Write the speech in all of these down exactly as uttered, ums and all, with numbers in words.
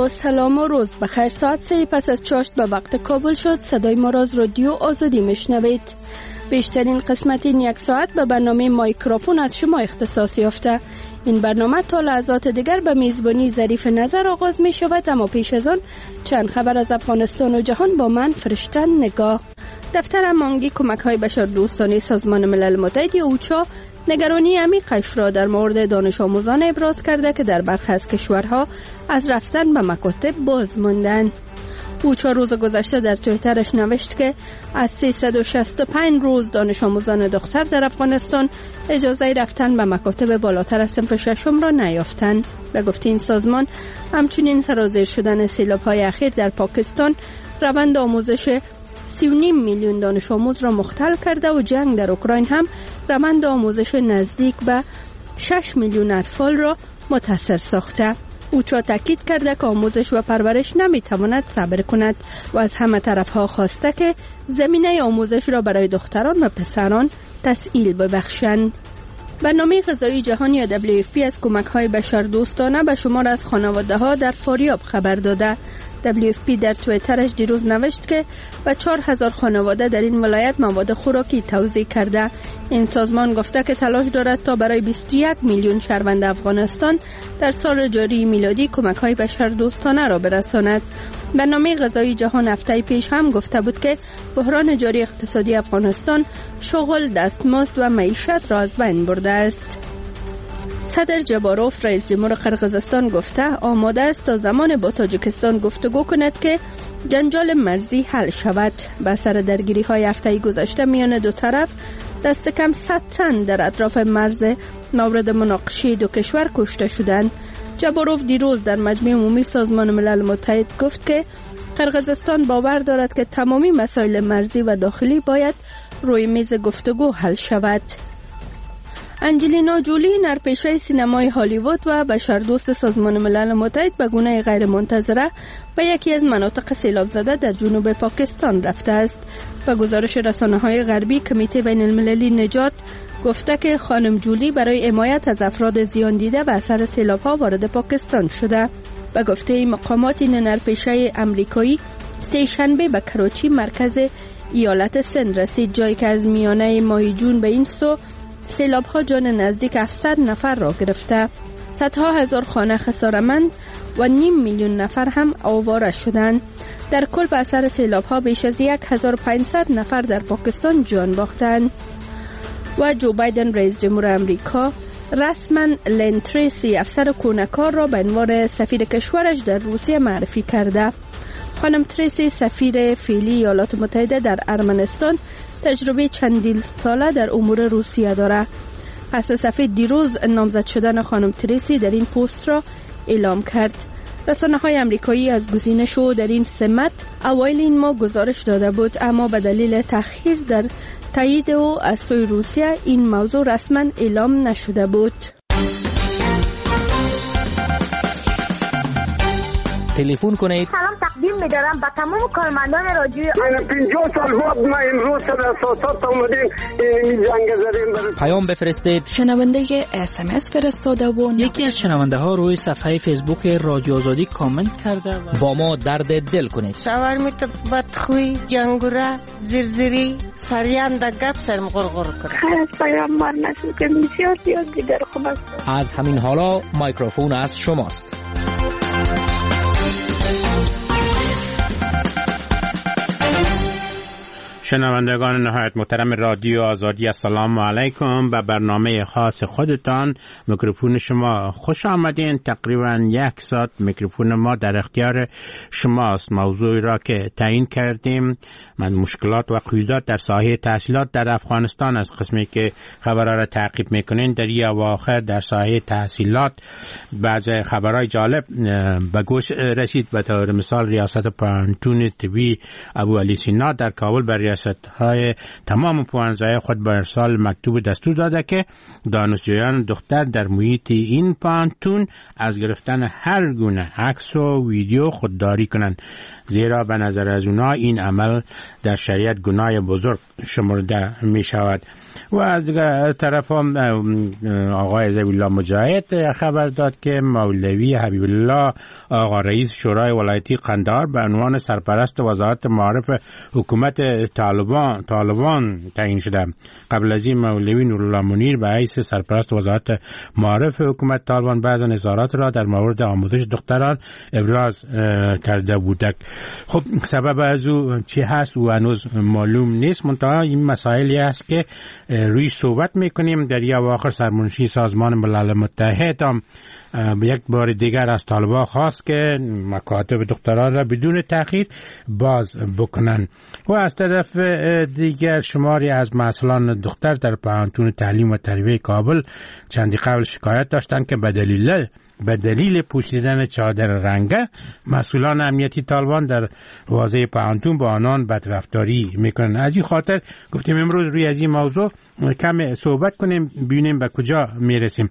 با سلام و روز بخیر. ساعت سه پس از چاشت به وقت کابل شد. صدای ما را از رادیو آزادی میشنوید. بیشترین قسمت این یک ساعت به برنامه مایکروفون از شما اختصاص یافته. این برنامه تا لحظات دیگر به میزبانی ظریف نظر آغاز می شود، اما پیش از آن چند خبر از افغانستان و جهان با من فرشتن نگاه. دفتر امانگی کمک های بشر دوستانه سازمان ملل متحد اوچا نگرانی عمیقش را در مورد دانش آموزان ابراز کرده که در برخی از کشورها از رفتن به مکاتب باز ماندند. اوچا روز گذشته در توییترش نوشت که از سیصد و شصت و پنج روز دانش آموزان دختر در افغانستان اجازه رفتن به مکاتب بالاتر از صنف ششم را نیافتند. به گفته این سازمان همچنین سرازیر شدن سیلاب‌های اخیر در پاکستان روند آموزش سی و نیم میلیون دانش آموز را مختل کرده و جنگ در اوکراین هم روند آموزش نزدیک به شش میلیون اطفال را متاثر ساخته. اوچا تاکید کرده که آموزش و پرورش نمیتواند صبر کند و از همه طرفها خواسته که زمینه آموزش را برای دختران و پسران تسهیل ببخشند. برنامه غذایی جهانی یا دبلیو اف پی از کمک‌های بشردوستانه به شمار از خانواده‌ها در فاریاب خبر داده. دبلیو اف پی در توییترش دیروز نوشت که به چهار هزار خانواده در این ولایت مواد خوراکی توزیع کرده. این سازمان گفته که تلاش دارد تا برای بیست و یک میلیون شهروند افغانستان در سال جاری میلادی کمک‌های بشردوستانه را برساند. برنامه غذایی جهان هفته پیش هم گفته بود که بحران جاری اقتصادی افغانستان شغل، دستمزد و معیشت را از بین برده است. صدر جباروف رئیس جمهور قرقیزستان گفته آماده است تا زمان با تاجیکستان گفتگو کند که جنجال مرزی حل شود. به اثر درگیری های هفته گذشته میان دو طرف دست کم صد تن در اطراف مرز مورد مناقشه دو کشور کشته شدند. جباروف دیروز در مجمع عمومی سازمان ملل متحد گفت که قرقیزستان باور دارد که تمامی مسائل مرزی و داخلی باید روی میز گفتگو حل شود. انجلینا جولی نرپیشه سینمای هالیوود و بشردوست سازمان ملل متحد به گونه غیر منتظره به یکی از مناطق سیلاب زده در جنوب پاکستان رفته است. به گزارش رسانه‌های غربی کمیته بین المللی نجات گفته که خانم جولی برای حمایت از افراد زیان دیده و اثر سیلاب‌ها وارد پاکستان شده. به گفته مقامات این نرپیشه امریکایی سه شنبه به کراچی مرکز ایالت سند رسید، جایی که از میانه ماه جون به این سو سیلاب ها جان نزدیک هفتصد نفر را گرفته. صدها هزار خانه خسارمند و نیم میلیون نفر هم آواره شدند. در کل به اثر سیلاب ها بیش از یک هزار و پانصد نفر در پاکستان جان باختند. و جو بایدن رئیس جمهور امریکا رسما لین تریسی افسر کونکار را به عنوان سفیر کشورش در روسیه معرفی کرده. خانم تریسی سفیر فعلی ایالات متحده در ارمنستان تجربه چندین ساله در امور روسیه داره. پس سفیر دیروز نامزد شدن خانم تریسی در این پست را اعلام کرد. رسانه‌های آمریکایی از گزینش او در این سمت اوایل این ماه گزارش داده بود، اما به دلیل تأخیر در تایید او از سوی روسیه این موضوع رسما اعلام نشده بود. تلفن کنید. سلام تقدیم می‌دارم به تمام کارمندان رادیوی من پنجاه سال بعد ما امروز در اساسات اومدیم این جنگ زدیم برای پیام بفرستید. شنونده اس ام اس فرستاده و یکی از شنونده ها روی صفحه فیسبوک رادیو آزادی کامنت کرده و با ما درد دل کنید. شاورمیت بدخوی جنگوره زرزری سریان د گپ سرم غرغر کنه. خیر پیام مار نشد که بسیار زیاد دیگر خوب است. از همین حالا مایکروفون از شماست. شنوندگان نهایت محترم رادیو آزادی، السلام علیکم. به برنامه خاص خودتان میکروفون شما خوش آمدین. تقریبا یک ساعت میکروفون ما در اختیار شماست. موضوعی را که تعیین کردیم من مشکلات و قیودات در ساحه تحصیلات در افغانستان از قسمی که خبرها را تعقیب میکنین در این اواخر در ساحه تحصیلات بعض خبرهای جالب به گوش رسید. به طور مثال ریاست پانتون طبی ابو علی سینا در کابل بر ریاست ریاست‌های تمام پوانزهای خود به ارسال مکتوب دستور داده که دانشجویان دختر در محیط این پانتون از گرفتن هر گونه عکس و ویدیو خودداری کنند، زیرا به نظر از اونا این عمل در شریعت گناه بزرگ شمرده می شود. و از طرف آقای ذوی‌الله مجاهد خبر داد که مولوی حبیب الله آقا رئیس شورای ولایتی قندهار به عنوان سرپرست وزارت معارف حکومت طالبان طالبان تعیین شده. قبل از این مولوی نورالله منیر به حیث سرپرست وزارت معارف حکومت طالبان بعض نظارات را در مورد آموزش دختران ابراز کرده بودند. خب سبب از او چی هست و هنوز معلوم نیست، منتها این مسائلی است که روی صحبت میکنیم. در یا آخر سرمنشی سازمان ملل متحد هم یک بار دیگر از طالبان خواست که مکاتب دختران را بدون تأخیر باز بکنن. و از طرف دیگر شماری از مسئولان دختر در پانتون تعلیم و تربیت کابل چندی قبل شکایت داشتند که به دلیل به دلیل پوشیدن چادر رنگه مسئولان امنیتی طالبان در حوزه پانتون با آنان بدرفتاری میکنن. از این خاطر گفتیم امروز روی از این موضوع کم صحبت کنیم، ببینیم به کجا میرسیم.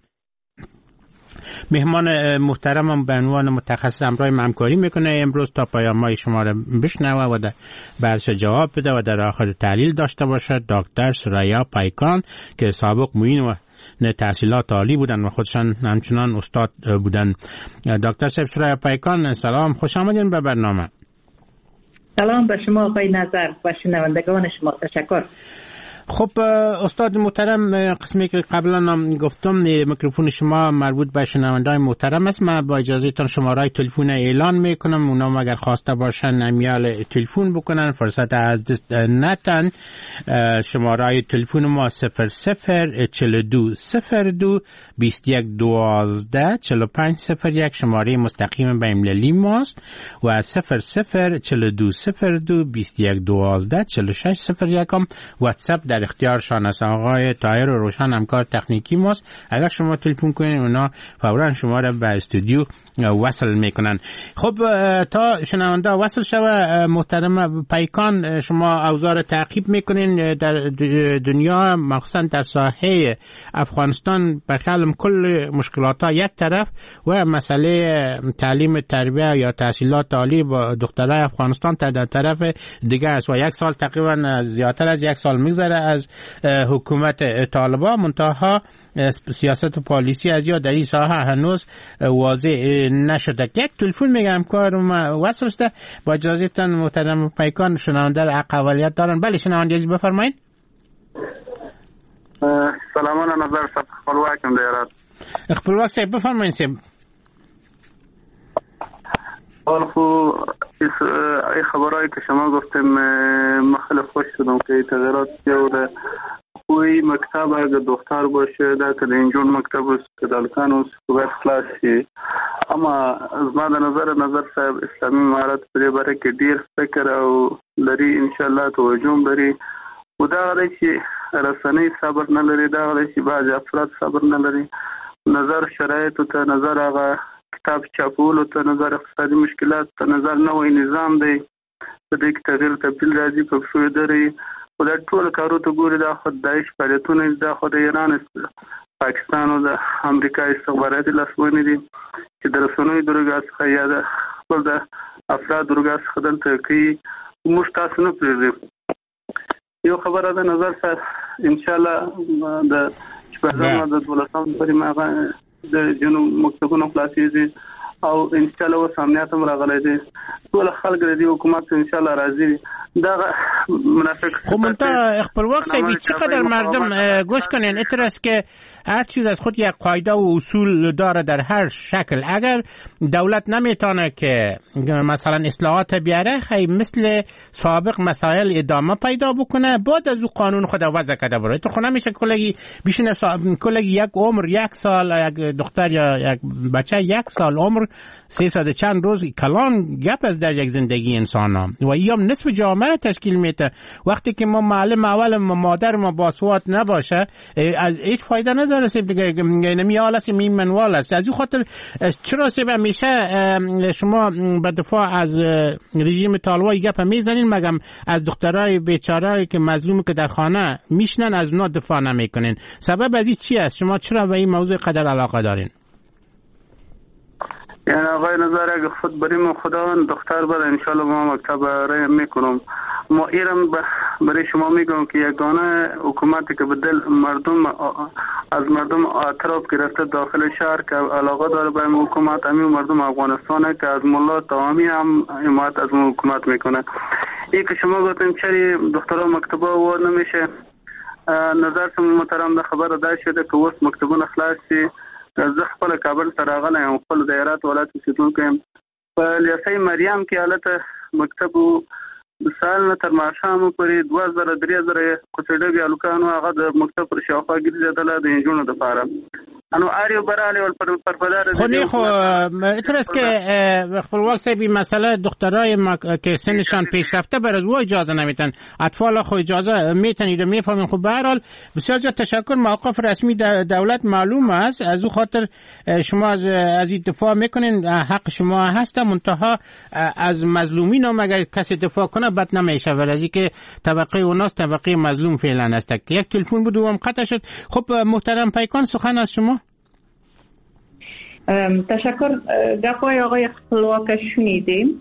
مهمان محترمم به عنوان متخصص همراه همکاری میکنه امروز تا پایان ماه شما را بشنوه و در بعضش جواب بده و در آخر تحلیل داشته باشه. دکتر سریا پیکان که سابق معین و نه تحصیلات عالی بودن و خودشان همچنان استاد بودن. دکتر سریا پیکان سلام، خوش آمدین به برنامه. سلام به شما آقای نظر و شنوندگان شما، تشکر. خب استاد محترم، قسمی که قبلا هم گفتم میکروفون شما مربوط به شنوندگان محترم است. من با اجازهتان شماره تلفن اعلان میکنم، اونا اگر خواسته باشن امیال تلفن بکنن فرصت از دست نتن. شماره تلفن ما صفر صفر چهل و دو صفر دو بیست و یک دوازده چهل و پنج صفر یک شماره مستقیم به املالی ماست و صفر صفر چهل و دو صفر دو بیست و یک دوازده چهل و شش صفر یک هم واتساپ در اختیارشان است. آقای طاهر و روشن همکار تکنیکی ماست. اگر شما تلفن کنین اونا فوراً شما را به استودیو وصل میکنن. خب تا شنونده وصل شوه محترم پیکان، شما اوضاع تعقیب میکنین در دنیا، مخصوصا در ساحه افغانستان به خیالم کل مشکلات ها یک طرف و مسئله تعلیم تربیت یا تحصیلات عالی با دخترای افغانستان در طرف دیگه است و یک سال تقریبا زیادتر از یک سال میگذره از حکومت طالبان، منتها سیاست پالیسی از یا در این ساحه هنوز واضح نشده. یک تلفن میگم کارم وصل شده، با اجازهتان محترم پیکان شنونده را اقوالیت دارن. بله شنونده عزیز بفرمایید. سلامان نظر صاحب خپلواک هم دیارات خپلواک صاحب بفرمایید. صاحب اول خو ای خبرهایی که شما گفتیم مخالف خوش شدم که تغییرات جوده کوئی مکتب اگر دختر باشه در که اینجور مکتب است که دالکان است باید خلاص شي. اما از ما در نظر نظر صاحب اسلامی امارت پرې باره کې ډیر فکر او لري انشاءالله توجه لري و دا غلی چې رسنۍ صبر نه لري، دا غلی چې بعض افراد صبر نه لري، نظر شرایطو ته، نظر هغه کتاب چاپولو ته، نظر اقتصادي مشکلات ته، نظر نوی نظام دی په دې کې تغییر تبدیل راځي په پښو درې و دا ټول کارو ته ګوري. دا خو د داعش فعالیتونه دا خو د ایران پاکستان او د امریکا استخباراتي لاسوهنې دي چې د رسنیو درګه څخه یا د خپل د افراد درګه څخه دلته کوي. موږ تاسو نه پرېږدو. یو خبره ده نظر صاحب انشاءالله د شپږم د دولسم پورې هغه د جنوب مکتبونو خلاصېږي او انشاءالله اوس امنیت هم راغلی دی، ټول خلک د دې حکومت انشاءالله راضي. دا منافق خب منتها خپلواک صاحب چقدر مردم گوش کنین اترس که هر چیز از خود یک قاعده و اصول داره در هر شکل. اگر دولت نمیتونه که مثلا اصلاحات بیاره خیلی مثل سابق مسائل ادامه پیدا بکنه، بعد از او قانون خود وضع کرده بره. تو خونه میشه کلگی بیشتر کلگی یک عمر یک سال، یک دختر یا یک بچه یک سال عمر سیصد چند روز کلان گپ است در یک زندگی انسان ها و یا نصف جامعه تشکیل میده. وقتی که ما معلم اول ما مادر ما باسواد نباشه از هیچ فایده نداره. سیب دیگه نمی حال است می منوال است. از این خاطر چرا سیب همیشه شما به دفاع از رژیم طالبان گپ میزنین مگم از دخترای بیچاره که مظلوم که در خانه میشنن از اونا دفاع نمیکنین؟ سبب از این چی است؟ شما چرا به این موضوع قدر علاقه دارین؟ یعنی آقای نظر اگه خود بریم خدا دختر بر انشالله ما مکتب رای میکنم. ما ایران برای شما میگم که یگانه حکومتی که به دل مردم از مردم اعتراف گرفته داخل شهر که علاقه داره به این حکومت، همین مردم افغانستانه که از ملا تمامی هم حمایت از حکومت میکنه. این که شما گفتیم چری دخترها مکتبه وارد نمیشه، نظر شما محترم ده خبر ده شده که وست مکتبون خلاصی زه خپل کابل ته راغلی یم، خپل د هرات ولایت اوسېدونکی یم. په لیسه مریم کې هلته مکتب و د سهار نه تر ماښامه پورې دوه زره درې زره کوڅېډبې هلکان وو، هغه د مکتب پر شاوخوا ګرځېدله د نجونو دپاره. انو آریو برالی ول پرپدار خو نه خو اینطور است که خپلواک صاحب این مسئله دخترای که سنشان پیشرفته بر از او اجازه نمیتن، اطفال خو اجازه میتنید و میفهمین. خب به هر حال بسیار زیاد تشکر. موقف رسمی دولت معلوم است، از او خاطر شما از از این دفاع میکنین، حق شما هست. منتها از مظلومین هم اگر کسی دفاع کنه بد نمیشه، ولی که طبقه اوناست طبقه مظلوم فعلا است. یک تلفن بود و هم قطع شد. خب محترم پیکان سخن از شما. تشکر. گپای آقای خپلواک شنیدیم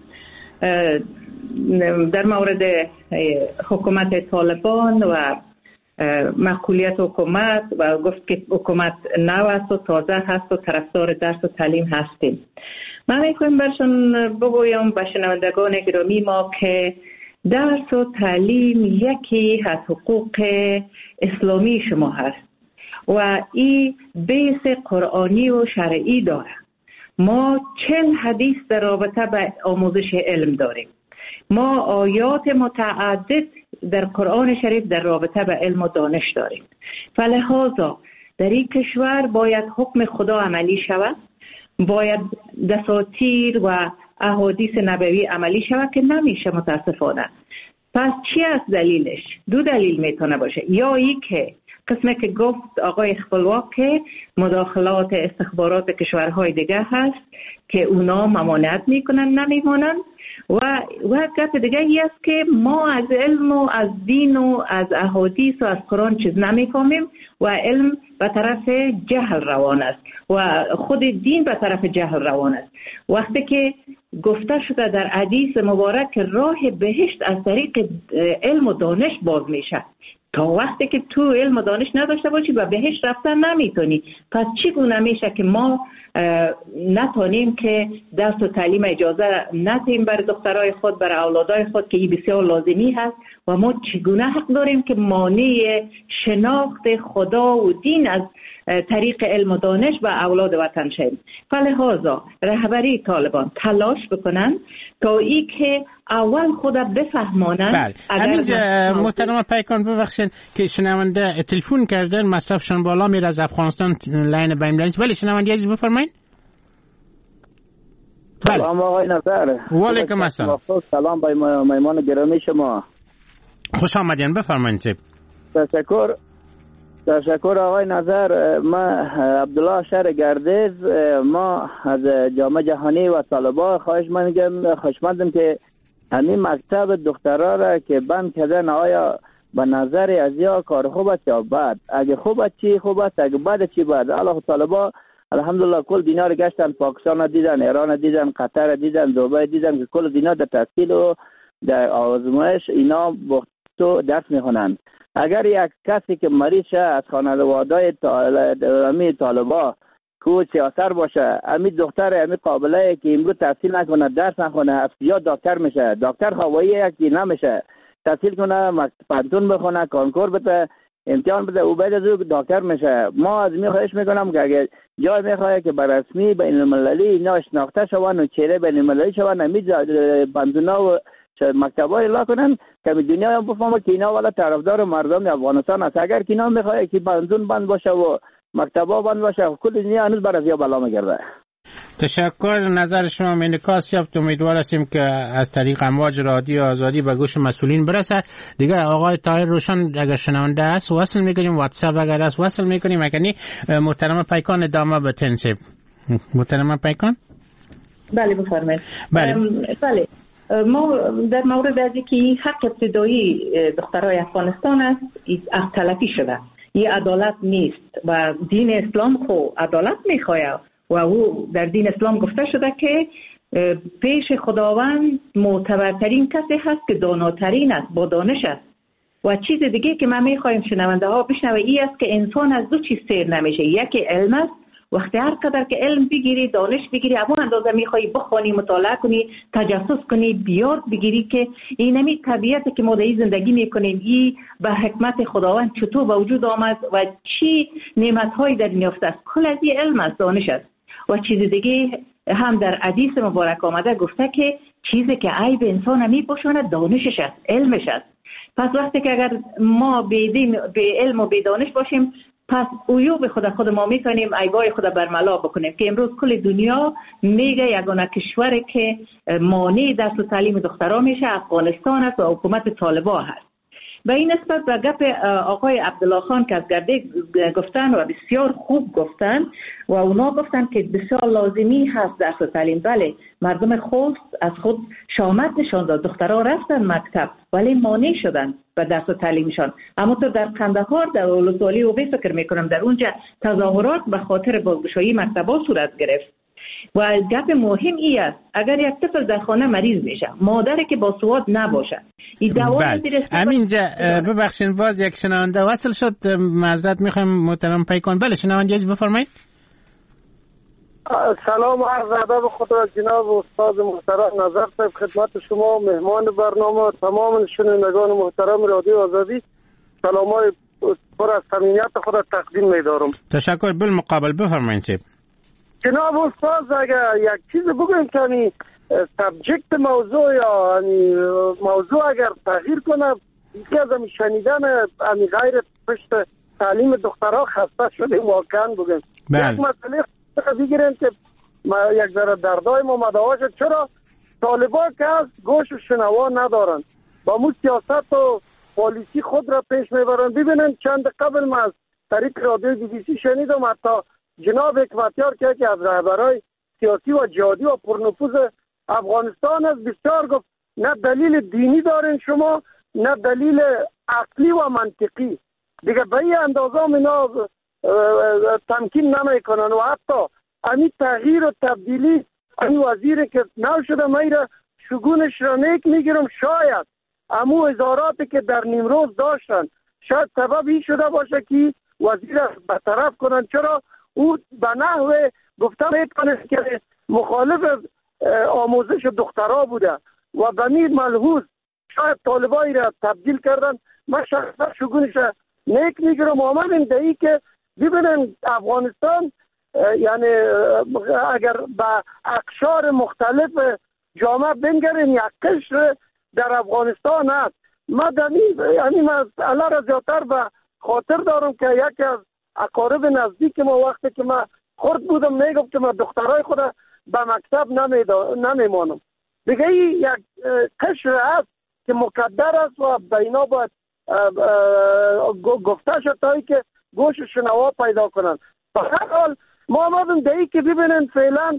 در مورد حکومت طالبان و مسئولیت حکومت و گفت که حکومت نو است و تازه هست و طرفدار درس و تعلیم هستیم. من میخوایم برشون بگویم به شنوندگان گرامی ما که درس و تعلیم یکی از حقوق اسلامی شما هست و این بیس قرآنی و شرعی داره. ما چل حدیث در رابطه به آموزش علم داریم. ما آیات متعدد در قرآن شریف در رابطه به علم و دانش داریم. فلهذا در این کشور باید حکم خدا عملی شود، باید دساتیر و احادیث نبوی عملی شود که نمیشه متاسفانه. پس چی است دلیلش؟ دو دلیل میتونه باشه. یا ای که قسمه که گفت آقای خپلواک که مداخلات استخبارات کشورهای دیگه هست که اونا ممانعت میکنن نمیمانن، و و گفت دیگه ای است که ما از علم و از دین و از احادیث و از قرآن چیز نمیفهمیم و علم به طرف جهل روان است و خود دین به طرف جهل روان است. وقتی که گفته شده در حدیث مبارک که راه بهشت از طریق علم و دانش باز میشه، تا وقتی که تو علم و دانش نداشته باشی و بهش رفتن نمیتونی. پس چگونه میشه که ما نتونیم که درس و تعلیم اجازه ندیم بر دخترای خود، بر اولادای خود که این بسیار لازمی هست، و ما چگونه حق داریم که مانع شناخت خدا و دین از طریق علم و دانش و اولاد وطن شیم؟ فلهذا رهبری طالبان تلاش بکنن تا ای که اول خود بفهمانن. بله. همینجا محترم پیکان ببخشید که شنونده تلفن کردن، مصرفشان بالا میره از افغانستان، لاین بایملنس. ولی شنونده عزیز بفرمایید. سلام آقای نظر. و علیکم السلام. سلام به مهمان گرامی شما. خوش آمدین، بفرمایید. تشکر. تشکر آقای نظر. من عبدالله شهر گردیز، ما از جامعه جهانی و طالبان خواهش می‌کنم خوشمندم که همین مکتب دخترها را که بند کردن، آیا به نظر از یا کار خوب است یا بد؟ اگه خوب است چی خوب است، اگه بد چی بد؟ الله طالبان الحمدلله کل دینا رو گشتن، پاکستان دیدن، ایران دیدن، قطر دیدن، دبی دیدن که کل دینا در تحصیل و در آزمایش اینا تو درس میخونن. اگر یک کسی که مریض شه از خانواده امی طالبا کو سیاست باشه، امی دختر امی قابله که امروز تحصیل نکنه، درس نخونه، یا دکتر میشه، دکتر خوایی یکی نمیشه، تحصیل کنه، پانتون بخونه، کانکور بده، امتحان بده، او بعد از او دکتر میشه. ما از می خواهش میکنم که اگر جای میخواه که بر رسمی بین المللی اینا شناخته شوند و چهره بین المللی شوند، امی پانتونا و مکتبای اعلام کنن که دنیا هم بفهمه که اینا والا طرفدار مردم افغانستان است. اگر که اینا میخواه که پانتون بند باشه و مکتبا بند باشه، کل دنیا هنوز بر از یا بلا میگرده. تشکر. نظر شما انعکاس یافت. امیدوار هستیم که از طریق امواج رادیو آزادی به گوش مسئولین برسه. دیگه آقای طاهر روشن اگر شنونده است وصل میکنیم، واتساپ اگر است وصل میکنیم. اگر محترم پیکان ادامه به تنسیب. محترم پیکان. بله بفرمایید. بله. بله ما در مورد از اینکه حق ابتدایی دخترای افغانستان است از تلفی شده، این عدالت نیست و دین اسلام خو عدالت میخواه و او در دین اسلام گفته شده که پیش خداوند معتبرترین کسی هست که داناترین است، با دانش است. و چیز دیگه که ما میخوایم شنونده ها بشنوه ای است که انسان از دو چیز سیر نمیشه، یکی علم است، وقتی هر قدر که علم بگیری دانش بگیری اما اندازه میخوایی بخوانی مطالعه کنی تجسس کنی بیاد بگیری که این نمی طبیعتی که ما در زندگی میکنیم این به حکمت خداوند چطور به وجود آمد و چی نعمتهایی در این یافته است، کل از این علم است، دانش است. و چیز دیگه هم در حدیث مبارک آمده گفته که چیزی که عیب انسان می پوشاند دانشش است، علمش است. پس وقتی که اگر ما به دین به علم و به دانش باشیم پس اویو به خود خود ما میتونیم عیبای خود برملا بکنیم که امروز کل دنیا میگه یگانه کشوری که مانع درس و تعلیم دخترها میشه افغانستان است و حکومت طالبان هست. و این نسبت به گپ آقای عبدالله خان که از گرده گفتن و بسیار خوب گفتن و اونا گفتن که بسیار لازمی هست درس و تعلیم. بله مردم خوست از خود شامت نشان داد، دخترها رفتن مکتب ولی مانع شدن به درس و تعلیمشان. اما تو در قندهار در ولسوالی و به فکر میکنم در اونجا تظاهرات به خاطر بازگشایی مکتب‌ها صورت گرفت. و گپ مهم ای است اگر یک طفل در خانه مریض میشه مادری که با سواد نباشه این دوا میرسه. همینجا ببخشید باز یک شنونده وصل شد، معذرت میخوام محترم پیکان. بله شنونده بفرمایید. سلام و عرض ادب خود را جناب استاد محترم نظر صاحب خدمت شما مهمان برنامه تمام شنوندگان محترم رادیو آزادی سلامای پر از صمیمیت خود را تقدیم می‌دارم. تشکر. بالمقابل بفرمایید. جناب استاد اگر یک چیز بگویم که سابجکت موضوع یا موضوع اگر تغییر کنه یکی از همی شنیدن همی غیر پشت تعلیم دخترها خسته شده واقعا بگویم. یک مسئله بگیریم که یک ذره دردای ما مدعا شد چرا طالبان که از گوش و شنوا ندارن با مو سیاست و پالیسی خود را پیش میبرن. ببینیم چند قبل ما از طریق رادیو بی بی سی شنیدم حتی جناب حکمتیار که یکی از رهبرای سیاسی و جهادی و پرنفوذ افغانستان است بسیار گفت نه دلیل دینی دارین شما نه دلیل عقلی و منطقی دیگه به این اندازه اینا تمکین نمیکنن و حتی امی تغییر و تبدیلی امی وزیر که نو شده میره شگونش را نیک میگیرم شاید امو وزاراتی که در نیمروز داشتن شاید سبب این شده باشه که وزیر برطرف کنن چرا او به نحو گفته میکنه که مخالف آموزش دخترها بوده و به این ملحوظ شاید طالبایی را تبدیل کردن. من شخصا شگونش نیک میگیرم آمد این دهی که ببینن افغانستان یعنی اگر به اقشار مختلف جامعه بنگرین یک قشر در افغانستان هست. من یعنی مسئله را زیادتر به خاطر دارم که یکی از اقارب نزدیک ما وقتی که من خرد بودم میگفت که من دخترای خود به مکتب نمیمانم. دیگه این یک قشر هست که مقدر است و بینا باید گفته شد تایی که گوش شنوا پیدا کنن. به هر حال ما آمدیم دهی که ببینن فعلا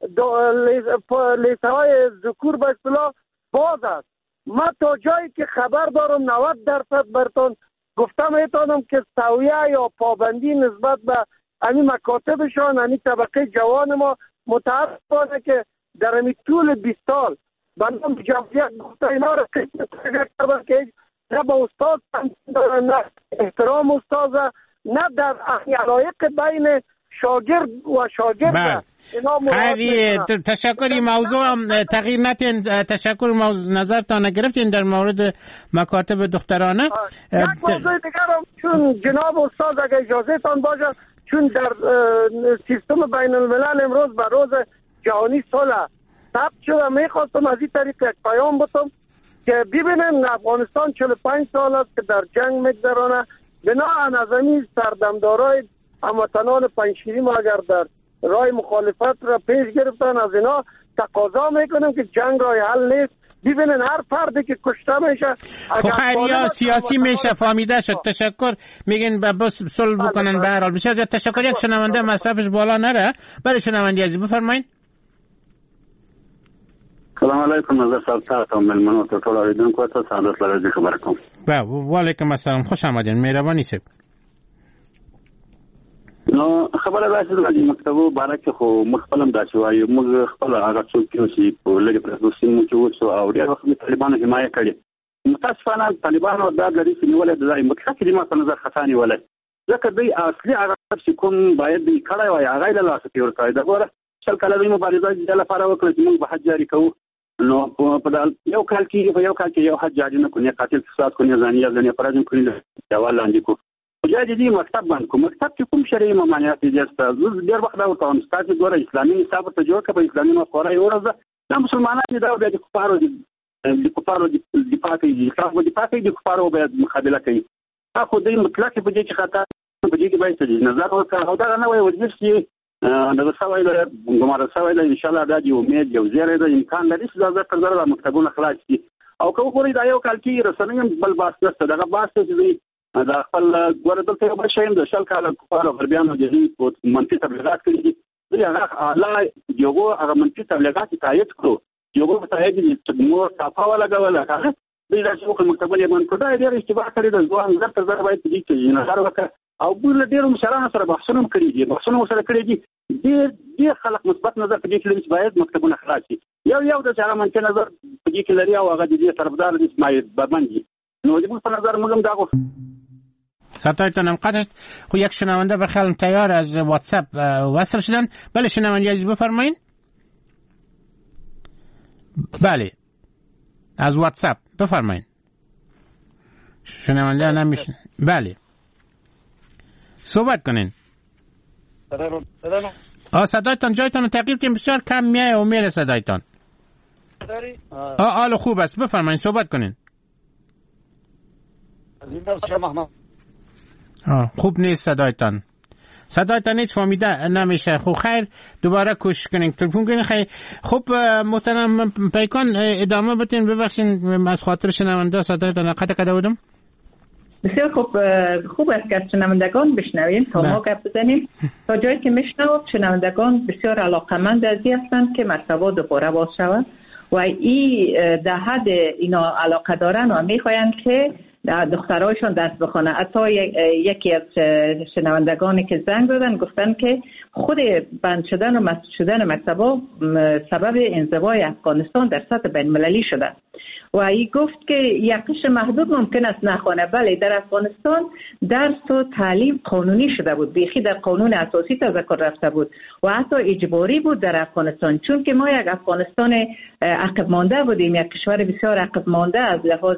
لیسه های ذکور به اصطلاح باز است. من تا جایی که خبر دارم نود درصد برتون گفتم ایتانم که سویه یا پابندی نسبت به این مکاتبشان این طبقه جوان ما متاسفانه که در این طول بیست سال بنام جمعیت گفته اینا را قسمت کردن که نه با استاد نه احترام استاد نه در علایق بین شاگرد و شاگرد. هری تشکری موضوع تغییر نتین تشکر موضوع نظرتان نگرفتین در مورد مکاتب دخترانه. یک موضوع دیگر چون جناب استاد اگر اجازه تان باشه چون در سیستم بین الملل امروز به روز جهانی صلح ثبت شده میخواستم از این طریق یک پیام بتم که ببینن افغانستان چهل و پنج سال است که در جنگ میگذرانه بنا از این سردمدارای هموطنان پنجشیری ما اگر در رای مخالفت را پیش گرفتن. از اینا تقاضا میکنیم که جنگ رای حل نیست. ببینن هر فردی که کشته میشه خب خیریا سیاسی میشه فهمیده شد. تشکر. میگن بس صلح بکنن. به هر حال بسیار زیاد تشکر. یک شنونده مصرفش بالا نره. برای شنونده عزیز بفرمایید. سلام علیکم. نظر صاحب تاسو ملمنو ته ټول اوریدونکو ته سعادت لري خبر کوم. و علیکم السلام. خوش آمدین. مهربانی سید. نو خبره راځي د مکتبو بارکه خو مخفلم دا شوی موږ خپل هغه څوک چې په لګي پر دوسین مو چې وڅو او ډېر وخت طالبانو حمایت کړي. متاسفانه طالبانو دا غړي چې نیولې د ځای مکتب کې ما په نظر خطا نیولې. ځکه دوی اصلي هغه چې کوم باید دی کړای وای هغه له لاسه پیور کړی. دا ګوره شل کله د مبارزې د لپاره وکړي چې موږ به حج جاری کوو. نو په یو کال کې په یو کال کې یو حج جاری نه کوي. قاتل فساد کوي ځانیا ځانیا پرځم کوي دا ولاندې کو. یا دې مکتب باندې کوم مکتب چې کوم شرعي ممانعت دي ستاسو ډېر وخت دا ورته ستاسو ګوره اسلامي حساب ته جوړ کړئ. اسلامي مفکوره یو ورځ دا مسلمانان دا د کفارو د کفارو د دفاع کوي. اسلام د دفاع کوي د کفارو باید مقابله کوي. تاسو دې مطلق په دې کې خطا په دې کې باید نظر وکړئ. او دا نه وایي وځي چې دا سوال له ګمارا سوال له ان شاء الله د امید یو زیره د امکان لري چې دا تر ډېر مکتبونه خلاص شي. او کوم ګوري دا یو کال کې رسنۍ بل باس نشته. دا باس چې دا خپل ګوره دلته یو بل شایم د شل کاله کفارو غربیانو د دې په منفي تبلیغات کړي دي. دوی هغه اعلی یو هغه منفي تبلیغات تایید کړو. یو په تایید چې مو صفه ولا غول هغه دوی دا چې کوم مکتبونه باندې کړه ډېر اشتباه کړی د ځوان زر تر زر باید دې کې نظر وکړه. او بل ډېر مشرانو سره بحثونه کړي دي. بحثونه سره کړي دي. ډېر ډېر خلک مثبت نظر په دې کې چې باید مکتبونه خلاص شي. یو یو د چاره منځ نظر په دې کې لري او هغه دې طرفدار دي اسماعیل بابندي. نو دې په نظر موږ دا غوښتو صدایتان هم قطع شد. خب یک شنونده بخیالم تیار از واتساپ وصل شدن. بله شنونده عزیز بفرمایید. بله از واتساپ بفرمایید. شنونده نمیشن. بله صحبت کنین. آه صدایتان جایتان رو تغییر کنین. بسیار کم میای و میره صدایتان. آه حال خوب است. بفرمایید صحبت کنین. آه خوب نیست صدایتان. صدایتان نیست فهمیده نمیشه. خب خیر دوباره کوشش کنین تلفن کنین. خیر خب محترم پیکان ادامه بدین. ببخشید از خاطر شنونده صدایتان قطع کرده بودم. بسیار خوب خوب است که شنوندگان بشنویم تا ما گپ بزنیم. تا جایی که میشنوید شنوندگان بسیار علاقمند از این هستند که مکتبا دوباره باز شود و این در حد اینا علاقه دارن و میخواین که دخترایشان درس بخونه. حتی یکی از شنوندگانی که زنگ دادن گفتن که خود بند شدن و مسدود شدن مکتبا سبب انزوای افغانستان در سطح بین المللی شده و ای گفت که یک قشر محدود ممکن است نخوانه. بله در افغانستان درس و تعلیم قانونی شده بود. بیخی در قانون اساسی تذکر رفته بود و حتی اجباری بود در افغانستان. چون که ما یک افغانستان عقب مانده بودیم، یک کشور بسیار عقب مانده از لحاظ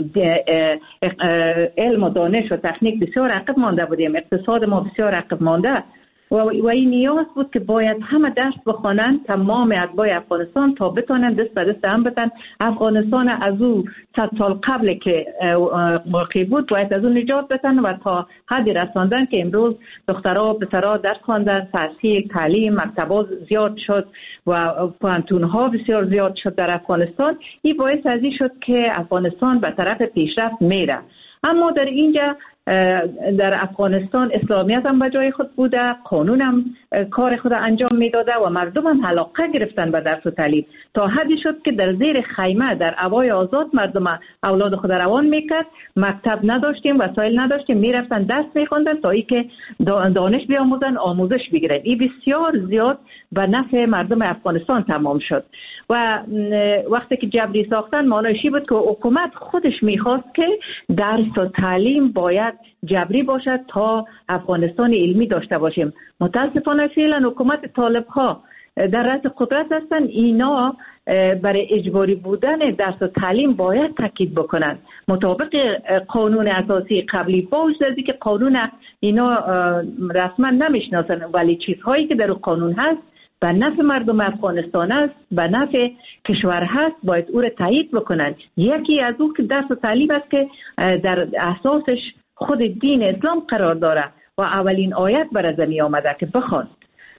علم و دانش و تکنیک بسیار عقب مانده بودیم. اقتصاد ما بسیار عقب مانده و این نیاز بود که باید همه درس بخوانند تمام اتباع افغانستان تا بتونن دست به دست هم بتن. افغانستان از او صد سال قبل که واقع بود باید از اون نجات بتن و تا حدی رساندن که امروز دخترها و پسرها درس خواندن، تحصیل، تعلیم، مکتبا زیاد شد و پانتونها بسیار زیاد شد در افغانستان. این باعث از این شد که افغانستان به طرف پیشرفت میره. اما در اینجا در افغانستان اسلامیت هم به جای خود بوده، قانون هم کار خود انجام میداده و مردم هم علاقه گرفتن به درس و تعلیم تا حدی شد که در زیر خیمه در هوای آزاد مردم اولاد خود روان میکرد. مکتب نداشتیم، وسایل نداشتیم، میرفتن درس میخوندن تا ای که دانش بیاموزن، آموزش بگیرن. این بسیار زیاد به نفع مردم افغانستان تمام شد و وقتی که جبری ساختن معنیش بود که حکومت خودش میخواست که درس و تعلیم باید جبری باشد تا افغانستان علمی داشته باشیم. متاسفانه فعلا حکومت طالب ها در رأس قدرت هستند. اینا برای اجباری بودن درس و تعلیم باید تاکید بکنند مطابق قانون اساسی قبلی، با وجود از اینکه قانون اینا رسما نمیشناسن ولی چیزهایی که در قانون هست به نفع مردم افغانستان است، به نفع کشور هست، باید او را تایید بکنند. یکی از او که درس و تعلیم است که در اساسش خود دین اسلام قرار داره و اولین آیت بر زمین آمده که بخوان.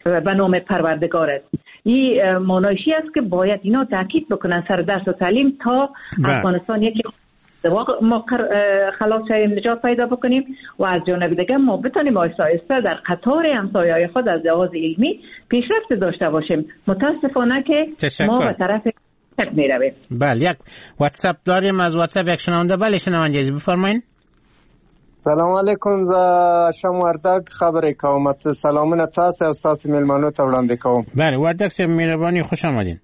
به نام پروردگار است. این معنایشی است که باید اینا تاکید بکنن سر درس و تعلیم تا افغانستان یکی ما خلاص شویم، نجات پیدا بکنیم و از جانب دیگه ما بتونیم آهسته آهسته در قطار همسایه‌های خود از لحاظ علمی پیشرفت داشته باشیم. متاسفانه که تشکر. ما به طرف تک می رویم. بله، یک واتساپ داریم از واتساپ یک شنونده. بله شنونده عزیز بفرمایید. سلام علیکم. ز شما وردک خبر کوم. سلامونه تاسو او تاسو میلمانو ته وړاندې کوم. بله وردک صاحب مهرباني خوش آمدین.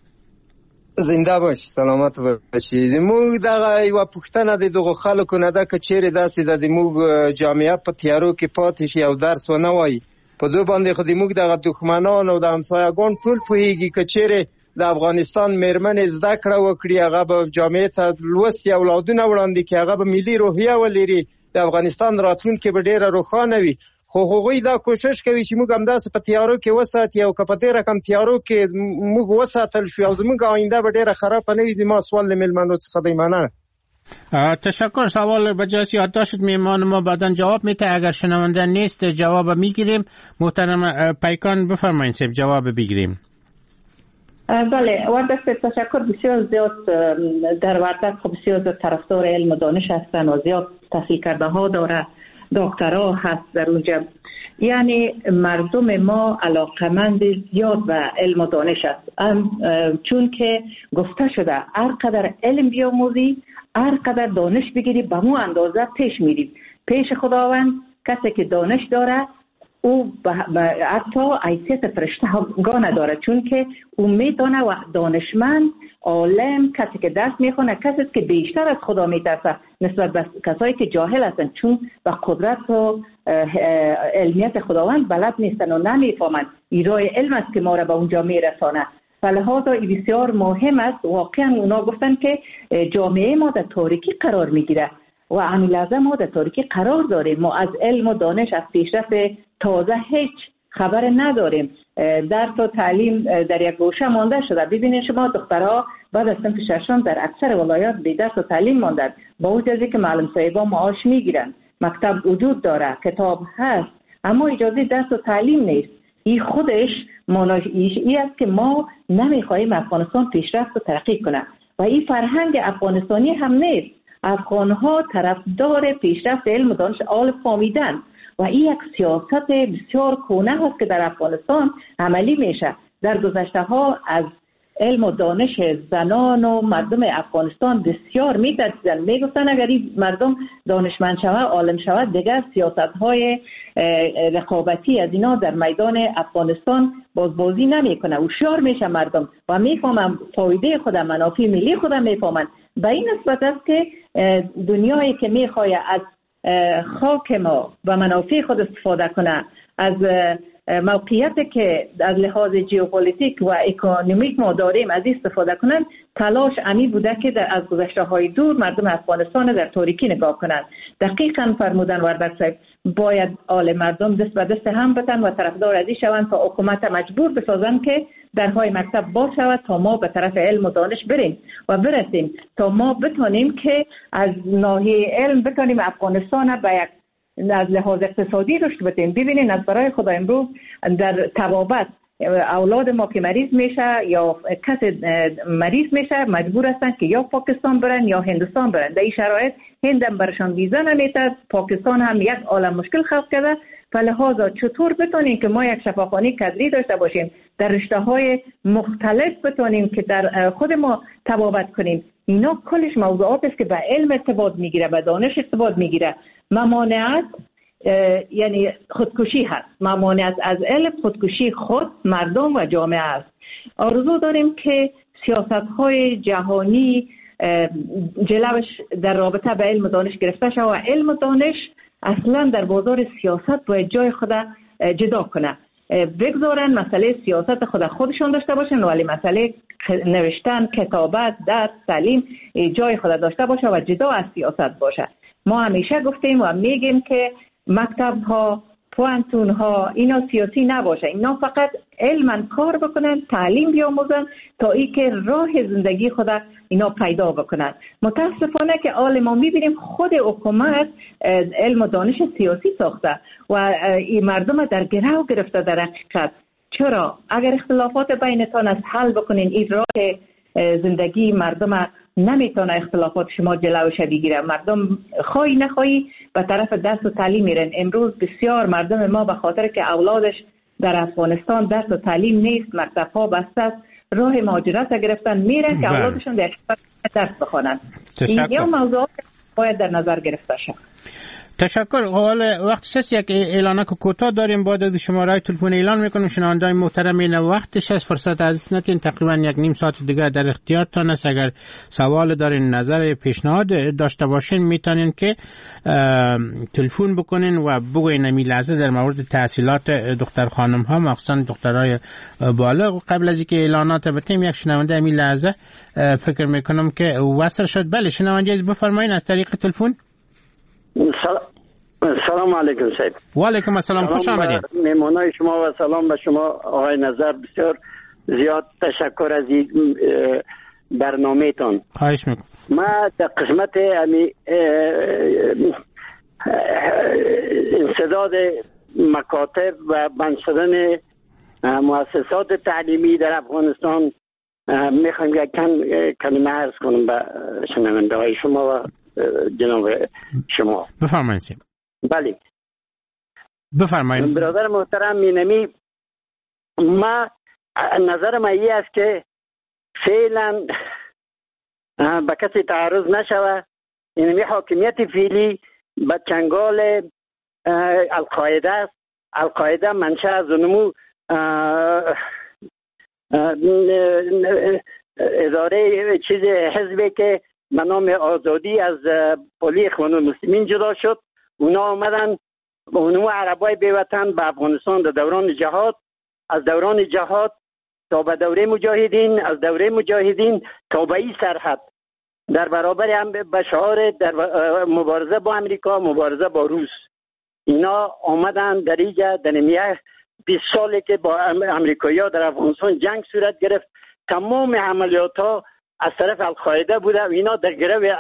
زنده باش، سلامت باشید. موږ دغه یو پښتنه د دغه خلکو نه ده که چیرې داسې د موږ جامعه په تیارو کې پاتې شي او درس ونه وایي په دوی باندې خو د موږ دغه دښمنان او د همسایه‌ګان ټول پوهېږي که چیرې د افغانستان میرمنې زده کړه وکړي هغه به جامعې ته لوستي اولادونه وړاندې کړي، هغه به ملي روحیه ولري، د افغانستان راتلونکې به ډېره روښانه وي. خو هغوی دا کوشش کوي چې موږ همداسې په تیارو کې وساتي او که په دې رقم تیارو کې موږ وساتل شو او زموږ آینده به ډېره خرابه نه وي. د ما سوال له میلمنو څخه دی. مننه. تشکر. سوال بجاست یادداشت میمان ما بعداً جواب میده. اگر شنونده نیست جواب میگیریم. محترم پیکان بفرمایید سیب جواب بگیریم. بله وردک تشکر. بسیار زیاد در وردک خب بسیار زیاد طرفدار علم و دانش هستن و زیاد تحصیل کرده ها داره، دکترا هست در اونجا. یعنی مردم ما علاقمند زیاد به علم و دانش است، چون که گفته شده هر قدر علم بیاموزی هر قدر دانش بگیری به مو اندازه پیش میری پیش خداوند. کسی که دانش داره او حتی حیثیت فرشته ها نداره، چون که او میدانه و دانشمند عالم کسی که درس میخونه کسی که بیشتر از خدا میترسه نسبت به کسایی که جاهل هستن، چون به قدرت و علمیت خداوند بلد نیستن و نمیفهمن. ایرای علم است که ما را به اونجا میرسانه. فلهذا بسیار مهم است. واقعا اونا گفتن که جامعه ما در تاریکی قرار میگیره و همین لحظه ما در تاریکی قرار داریم. ما از علم و دانش از پیشرفت تازه هیچ خبر نداریم. درس و تعلیم در یک گوشه مانده شده. ببینید شما دخترها بعد از صنف ششم در اکثر ولایات بی درس و تعلیم ماندن، با وجود از اینکه معلم صاحبا معاش میگیرن، مکتب وجود داره، کتاب هست، اما اجازه درس و تعلیم نیست. این خودش معنیش این است که ما نمیخواهیم افغانستان پیشرفت و ترقی کنه و این فرهنگ افغانستانی هم نیست. افغانها طرفدار پیشرفت علم و دانش آل فامیدن و این یک سیاست بسیار کهنه هست که در افغانستان عملی میشه. در گذشته ها از علم و دانش زنان و مردم افغانستان بسیار می‌ترسیدند، میگفتن اگر این مردم دانشمند شود عالم شود دیگر سیاست های رقابتی از اینا در میدان افغانستان بازبازی نمیکنه. هوشیار میشه مردم و میفهمن فایده خود، منافع ملی خود میفهمن. به این نسبت است که دنیایی که میخواد از خاک ما و منافع خود استفاده کنه، از موقعیتی که از لحاظ ژئوپلیتیک و اکونومیک ما داریم از استفاده کنند، تلاش امی بوده که در از گذشته های دور مردم افغانستان در تاریکی نگاه کنند. دقیقاً فرمودن وردک صاحب، باید آل مردم دست به دست هم بتن و طرفدار ازی شوند تا حکومت مجبور بسازند که درهای مکتب باز شود تا ما به طرف علم و دانش بریم و برسیم، تا ما بتونیم که از ناحیه علم بتونیم افغانستان به یک از لحاظ اقتصادی رشد بدیم. ببینین از برای خدا امروز در تبابت اولاد ما که مریض میشه یا کسی مریض میشه مجبور هستن که یا پاکستان برن یا هندوستان برن. در این شرایط هند هم برشان ویزا نمیده، پاکستان هم یک عالم مشکل خلق کرده. فلهذا چطور بتونیم که ما یک شفاخانه کدری داشته باشیم، در رشته های مختلف بتونیم که در خود ما تبابت کنیم. اینا کلش موضوعات است که به علم ارتباط میگیره، به دانش ارتباط میگیره. ممانعت یعنی خودکشی هست. ممانعت از علم خودکشی خود مردم و جامعه است. آرزو داریم که سیاست‌های جهانی جلوش در رابطه به علم و دانش گرفته شود و علم و دانش اصلا در بازار سیاست باید جای خود جدا کنه. بگذارن مسئله سیاست خود خودشون داشته باشن، ولی مسئله نوشتن، کتابت، درس، تعلیم جای خود داشته باشه و جدا از سیاست باشه. ما همیشه گفتیم و میگیم که مکتب ها، پوانتون ها اینا سیاسی نباشه، اینا فقط علماً کار بکنن، تعلیم بیاموزن تا ای که راه زندگی خود اینا پیدا بکنن. متاسفانه که حال ما میبینیم خود حکومت علم و دانش سیاسی ساخته و این مردم در گرو گرفته. در حقیقت چرا؟ اگر اختلافات بینتان از حل بکنین، این راه زندگی مردم نمیتونه اختلافات شما جلوش بگیره. مردم خواهی نخواهی به طرف درس و تعلیم میرن. امروز بسیار مردم ما به خاطر که اولادش در افغانستان درس و تعلیم نیست، مکتب‌ها بسته است، راه مهاجرت گرفتن میرن که اولادشون در درس بخونن. این یا موضوعات باید در نظر گرفته شد. تشکر. حال وقتش هست یک اعلانک کوتاه داریم، بعد از شماره تلفن اعلان میکنیم. شنوندگان محترم این وقتش هست، فرصت عزیز نتین، تقریبا یک نیم ساعت دیگه در اختیارتان است. اگر سوال دارین، نظر پیشنهاد داشته باشین، میتونین که تلفن بکنین و بگوین نمی لحظه در مورد تحصیلات دختر خانم ها، مخصوصا دخترای بالغ. قبل از اینکه اعلانات بتیم، یک شنونده امی لحظه فکر میکنم که وصل شد. بله شنونده عزیز بفرمایین از طریق تلفن. سلام علیکم صاحب. و علیکم السلام، خوش آمدید. مهمانای شما و سلام به شما آقای نظر. بسیار زیاد تشکر از این برنامه تان. خواهش میکنم. ما در قسمت امی انسداد مکاتب و بند شدن مؤسسات تعلیمی در افغانستان میخوام یک کلمه عرض کنم به شنونده های شما و جناب شما. بفرمایید. بله بفرمایید. برادر محترم، مینمی ما نظر ما ای است که فعلا به کسی تعرض نشوه. اینمی حاکمیت فعلی به چنگال القاعده است. القاعده منشأ از نمو اداره چیز حزبی که به نام آزادی از پلی اخوان المسلمین جدا شد. اونا آمدن به عنوان عربای بیوطن به افغانستان در دوران جهاد، از دوران جهاد تا به دوره مجاهدین، از دوره مجاهدین تا به این سرحد در برابر هم به شعار در مبارزه با امریکا، مبارزه با روس. اینا آمدن در اینجا در نمیه بیست سالی که با امریکایی ها در افغانستان جنگ صورت گرفت، تمام عملیات ها از طرف القاعده بوده و اینا در گروه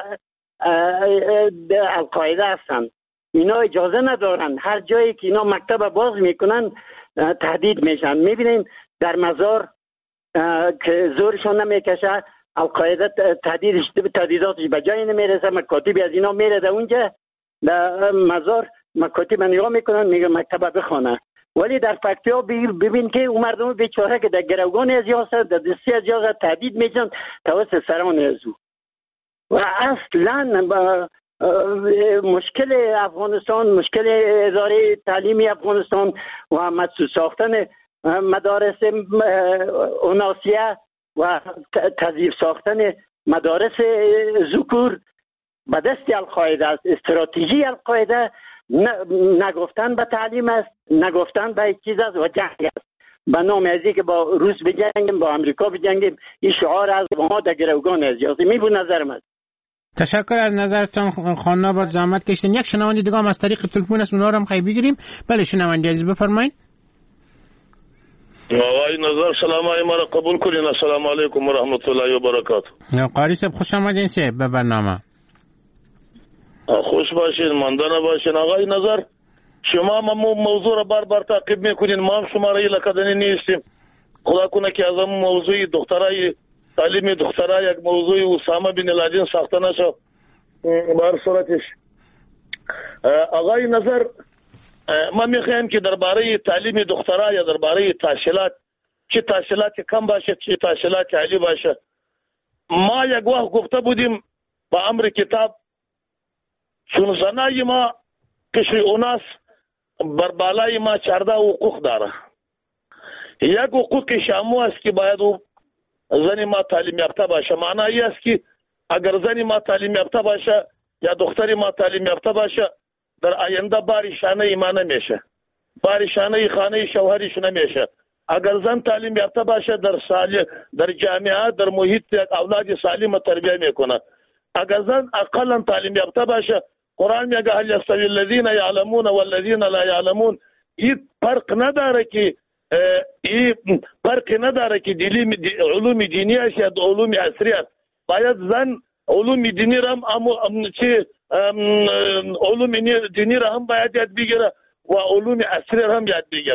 القاعده هستن. اینا اجازه ندارن. هر جایی که اینا مکتب باز میکنن تهدید میشن. میبینیم در مزار که زورشون نمیکشه، القاعده تهدیدش تهدیداتش به جایی نمیرسه. مکاتبی از اینا میره در اونجا در مزار، مکاتب نگاه میکنن، میگه مکتب بخونه. ولی در فکتیا ببین که اون مردم بیچاره که در گروگان از یاسر در دستی از یاسر تهدید میشن توسط سران ازو. و اصلا مشکل افغانستان، مشکل اداره تعلیمی افغانستان و مدسوس ساختن مدارس اوناسیه و تضعیف ساختن مدارس ذکور به دست القاعده است. استراتژی القاعده نگفتن به تعلیم است، نگفتن به چیز است و جنگ است. به نام ازی که با روس بجنگیم، با امریکا بجنگیم، این شعار از ما در گروگان ازیازی می بود. نظرم است. تشکر از نظرتان خانم آباد، زحمت کشیدین. یک شنونده دیگه هم از طریق تلفن است، اونها رو هم خیلی بگیریم. بله شنونده عزیز بفرمایید. آقای نظر سلام های ما را قبول کنین. السلام علیکم و رحمت الله و برکاته. قاری صاحب خوش آمدین سه به برنامه. خوش باشین، ماندانه باشین. آقای نظر شما ما موضوع را بار بار تعقیب میکنین، ما هم شما را لکدنی نیستیم. خدا کنه که از اون موضوع دخترای تعلیم دخترای یک موضوع اسامه بن لادن ساخته نشه. بر صورتش آقای نظر ما میخوایم که درباره تعلیم دخترای یا درباره تحصیلات، چه تحصیلات کم باشه چه تحصیلات عالی باشه، ما یک وقت گفته بودیم با امر کتاب چون زنای ما کشی اوناس بر بالای ما چارده حقوق داره. یک حقوق شامو است که باید او زنی ما تعلیم یافته باشه. معنی است که اگر زنی ما تعلیم یافته باشه یا دختری ما تعلیم یافته باشه در آینده باری شانه ایمان نمیشه، باری شانه خانه شوهریش نمیشه. اگر زن تعلیم یافته باشه در سال در جامعه در محیط اولاد سالم تربیت میکنه. اگر زن اقلا تعلیم یافته باشه، قرآن میگه هل یستوی الذین یعلمون والذین لا یعلمون. این فرق نداره که این فرق نداره که علوم دینی است یا علوم عصری است. باید زن علوم دینی را هم چه علوم دینی را هم باید یاد بگیره و علوم عصری را هم یاد بگیره.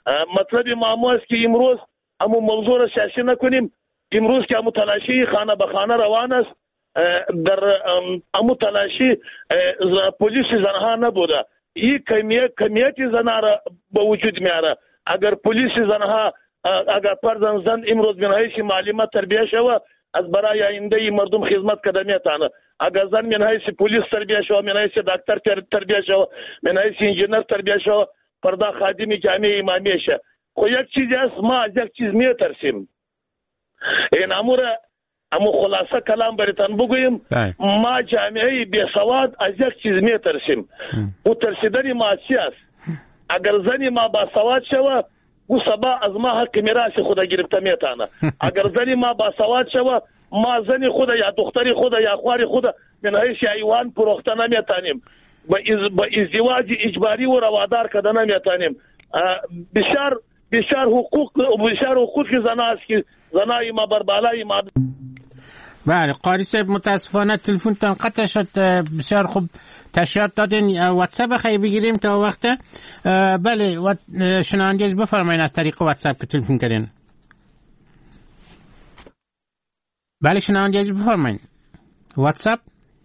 مطلب ما است که امروز همون موضوع را سیاسی نکنیم. امروز که همون تلاشی خانه به خانه روان است، در همون تلاشی پلیس زنها نبوده، این کمیت کمیت زنها را به وجود میاره. اگر پلیس زنها اگر پردن زن امروز من حیث معلومات تربیه شوه از برای آینده مردم خدمت کده میتونه. اگر زن من حیث پلیس تربیه شوه، من حیث دکتر تربیه شوه، من حیث انجینر تربیه شوه، پردا خادم جامعه امامی شه. خو یک چیز است، ما از یک چیز میترسیم. این امور امو خلاصه کلام براتون بگویم، ما جامعه بی سواد از یک چیز میترسیم. او ترسیدن ما چی است؟ اگر زنی ما با سواد شوه، او سبا از ما حق میراث خود گرفته میتونه. اگر زنی ما با سواد شوه، ما زنی خود یا دختری خود یا خواری خود من حیث ایوان پروخته نمیتونیم، با ازدواج اجباری و روادار کده نمیتونیم. بسیار بسیار حقوق بسیار حقوق زنا است که زنای ما بر بالای ما. بله قاری صاحب متاسفانه تلفنتان قطع شد. بسیار خوب تشریحات دادین. واتساپ خیلی بگیریم تا وقت. بله شنونده بفرمایید از طریق واتساپ که تلفن کردین. بله شنونده بفرمایید. واتساپ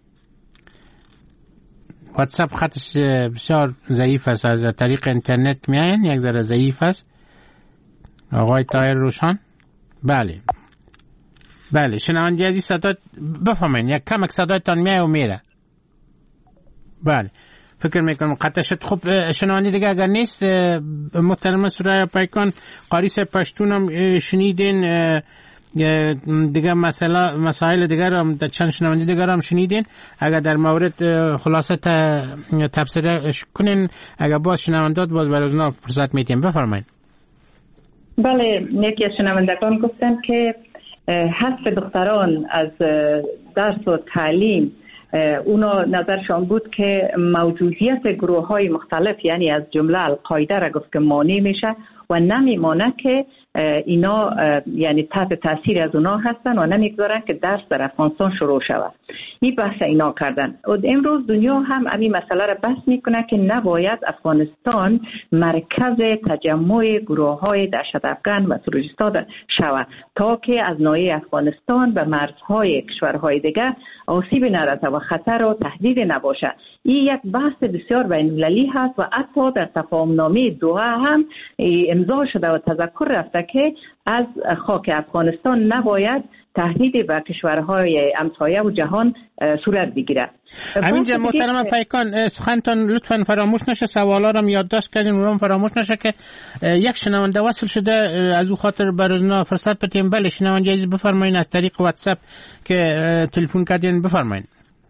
واتساپ خطش بسیار ضعیف است، از طریق اینترنت میاین یک ذره ضعیف است. آقای طاهر روشان. بله بله شنونده عزیز صدا بفهمین، یک کمک صدایتان میاد و میره. بله فکر میکنم قطع شد. خب شنونده دیگه اگر نیست، محترم سرای پیکان قاری صاحب پشتون هم شنیدین، دیگه مسائل مسائل دیگر هم در چند شنونده دیگر هم شنیدین. اگر در مورد خلاصه تبصره کنین، اگر باز شنوندات باز برای اونا فرصت میتیم. بفرمایید. بله یکی از شنوندگان گفتن که حذف دختران از درس و تعلیم، اونا نظرشان بود که موجودیت گروه های مختلف یعنی از جمله القاعده را گفت که مانع میشه و نمیمانه که اینا یعنی تحت تاثیر از اونا هستن و نمیگذارن که درس در افغانستان شروع شود. این بحث اینا کردن. و امروز دنیا هم همین مسئله را بحث میکنه که نباید افغانستان مرکز تجمع گروه های دهشت افغان و تروریستا شود تا که از ناحیه افغانستان به مرزهای کشورهای دیگه آسیب نرسه و خطر و تهدید نباشه. این یک بحث بسیار بین‌المللی هست و حتی در تفاهم‌نامه دوحه هم امضا شده و تذکر رفته که از خاک افغانستان نباید تهدید به کشورهای همسایه و جهان صورت بگیره. همینجا محترم پیکان سخنتان لطفاً فراموش نشه، سوالا رو یادداشت کردین، اونم فراموش نشه که یک شنونده وصل شده، از او خاطر برازنا فرصت بدیم. بله شنونده عزیز بفرمایید از طریق واتساپ که تلفن کردین بفرمایید.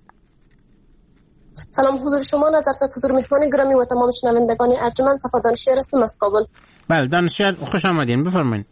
سلام حضور شما، نظر حضور مهمان گرامی و تمام شنوندگان ارجمند. صفا دانشیار هستم از کابل. بله دانشیار خوش آمدین، بفرمایید.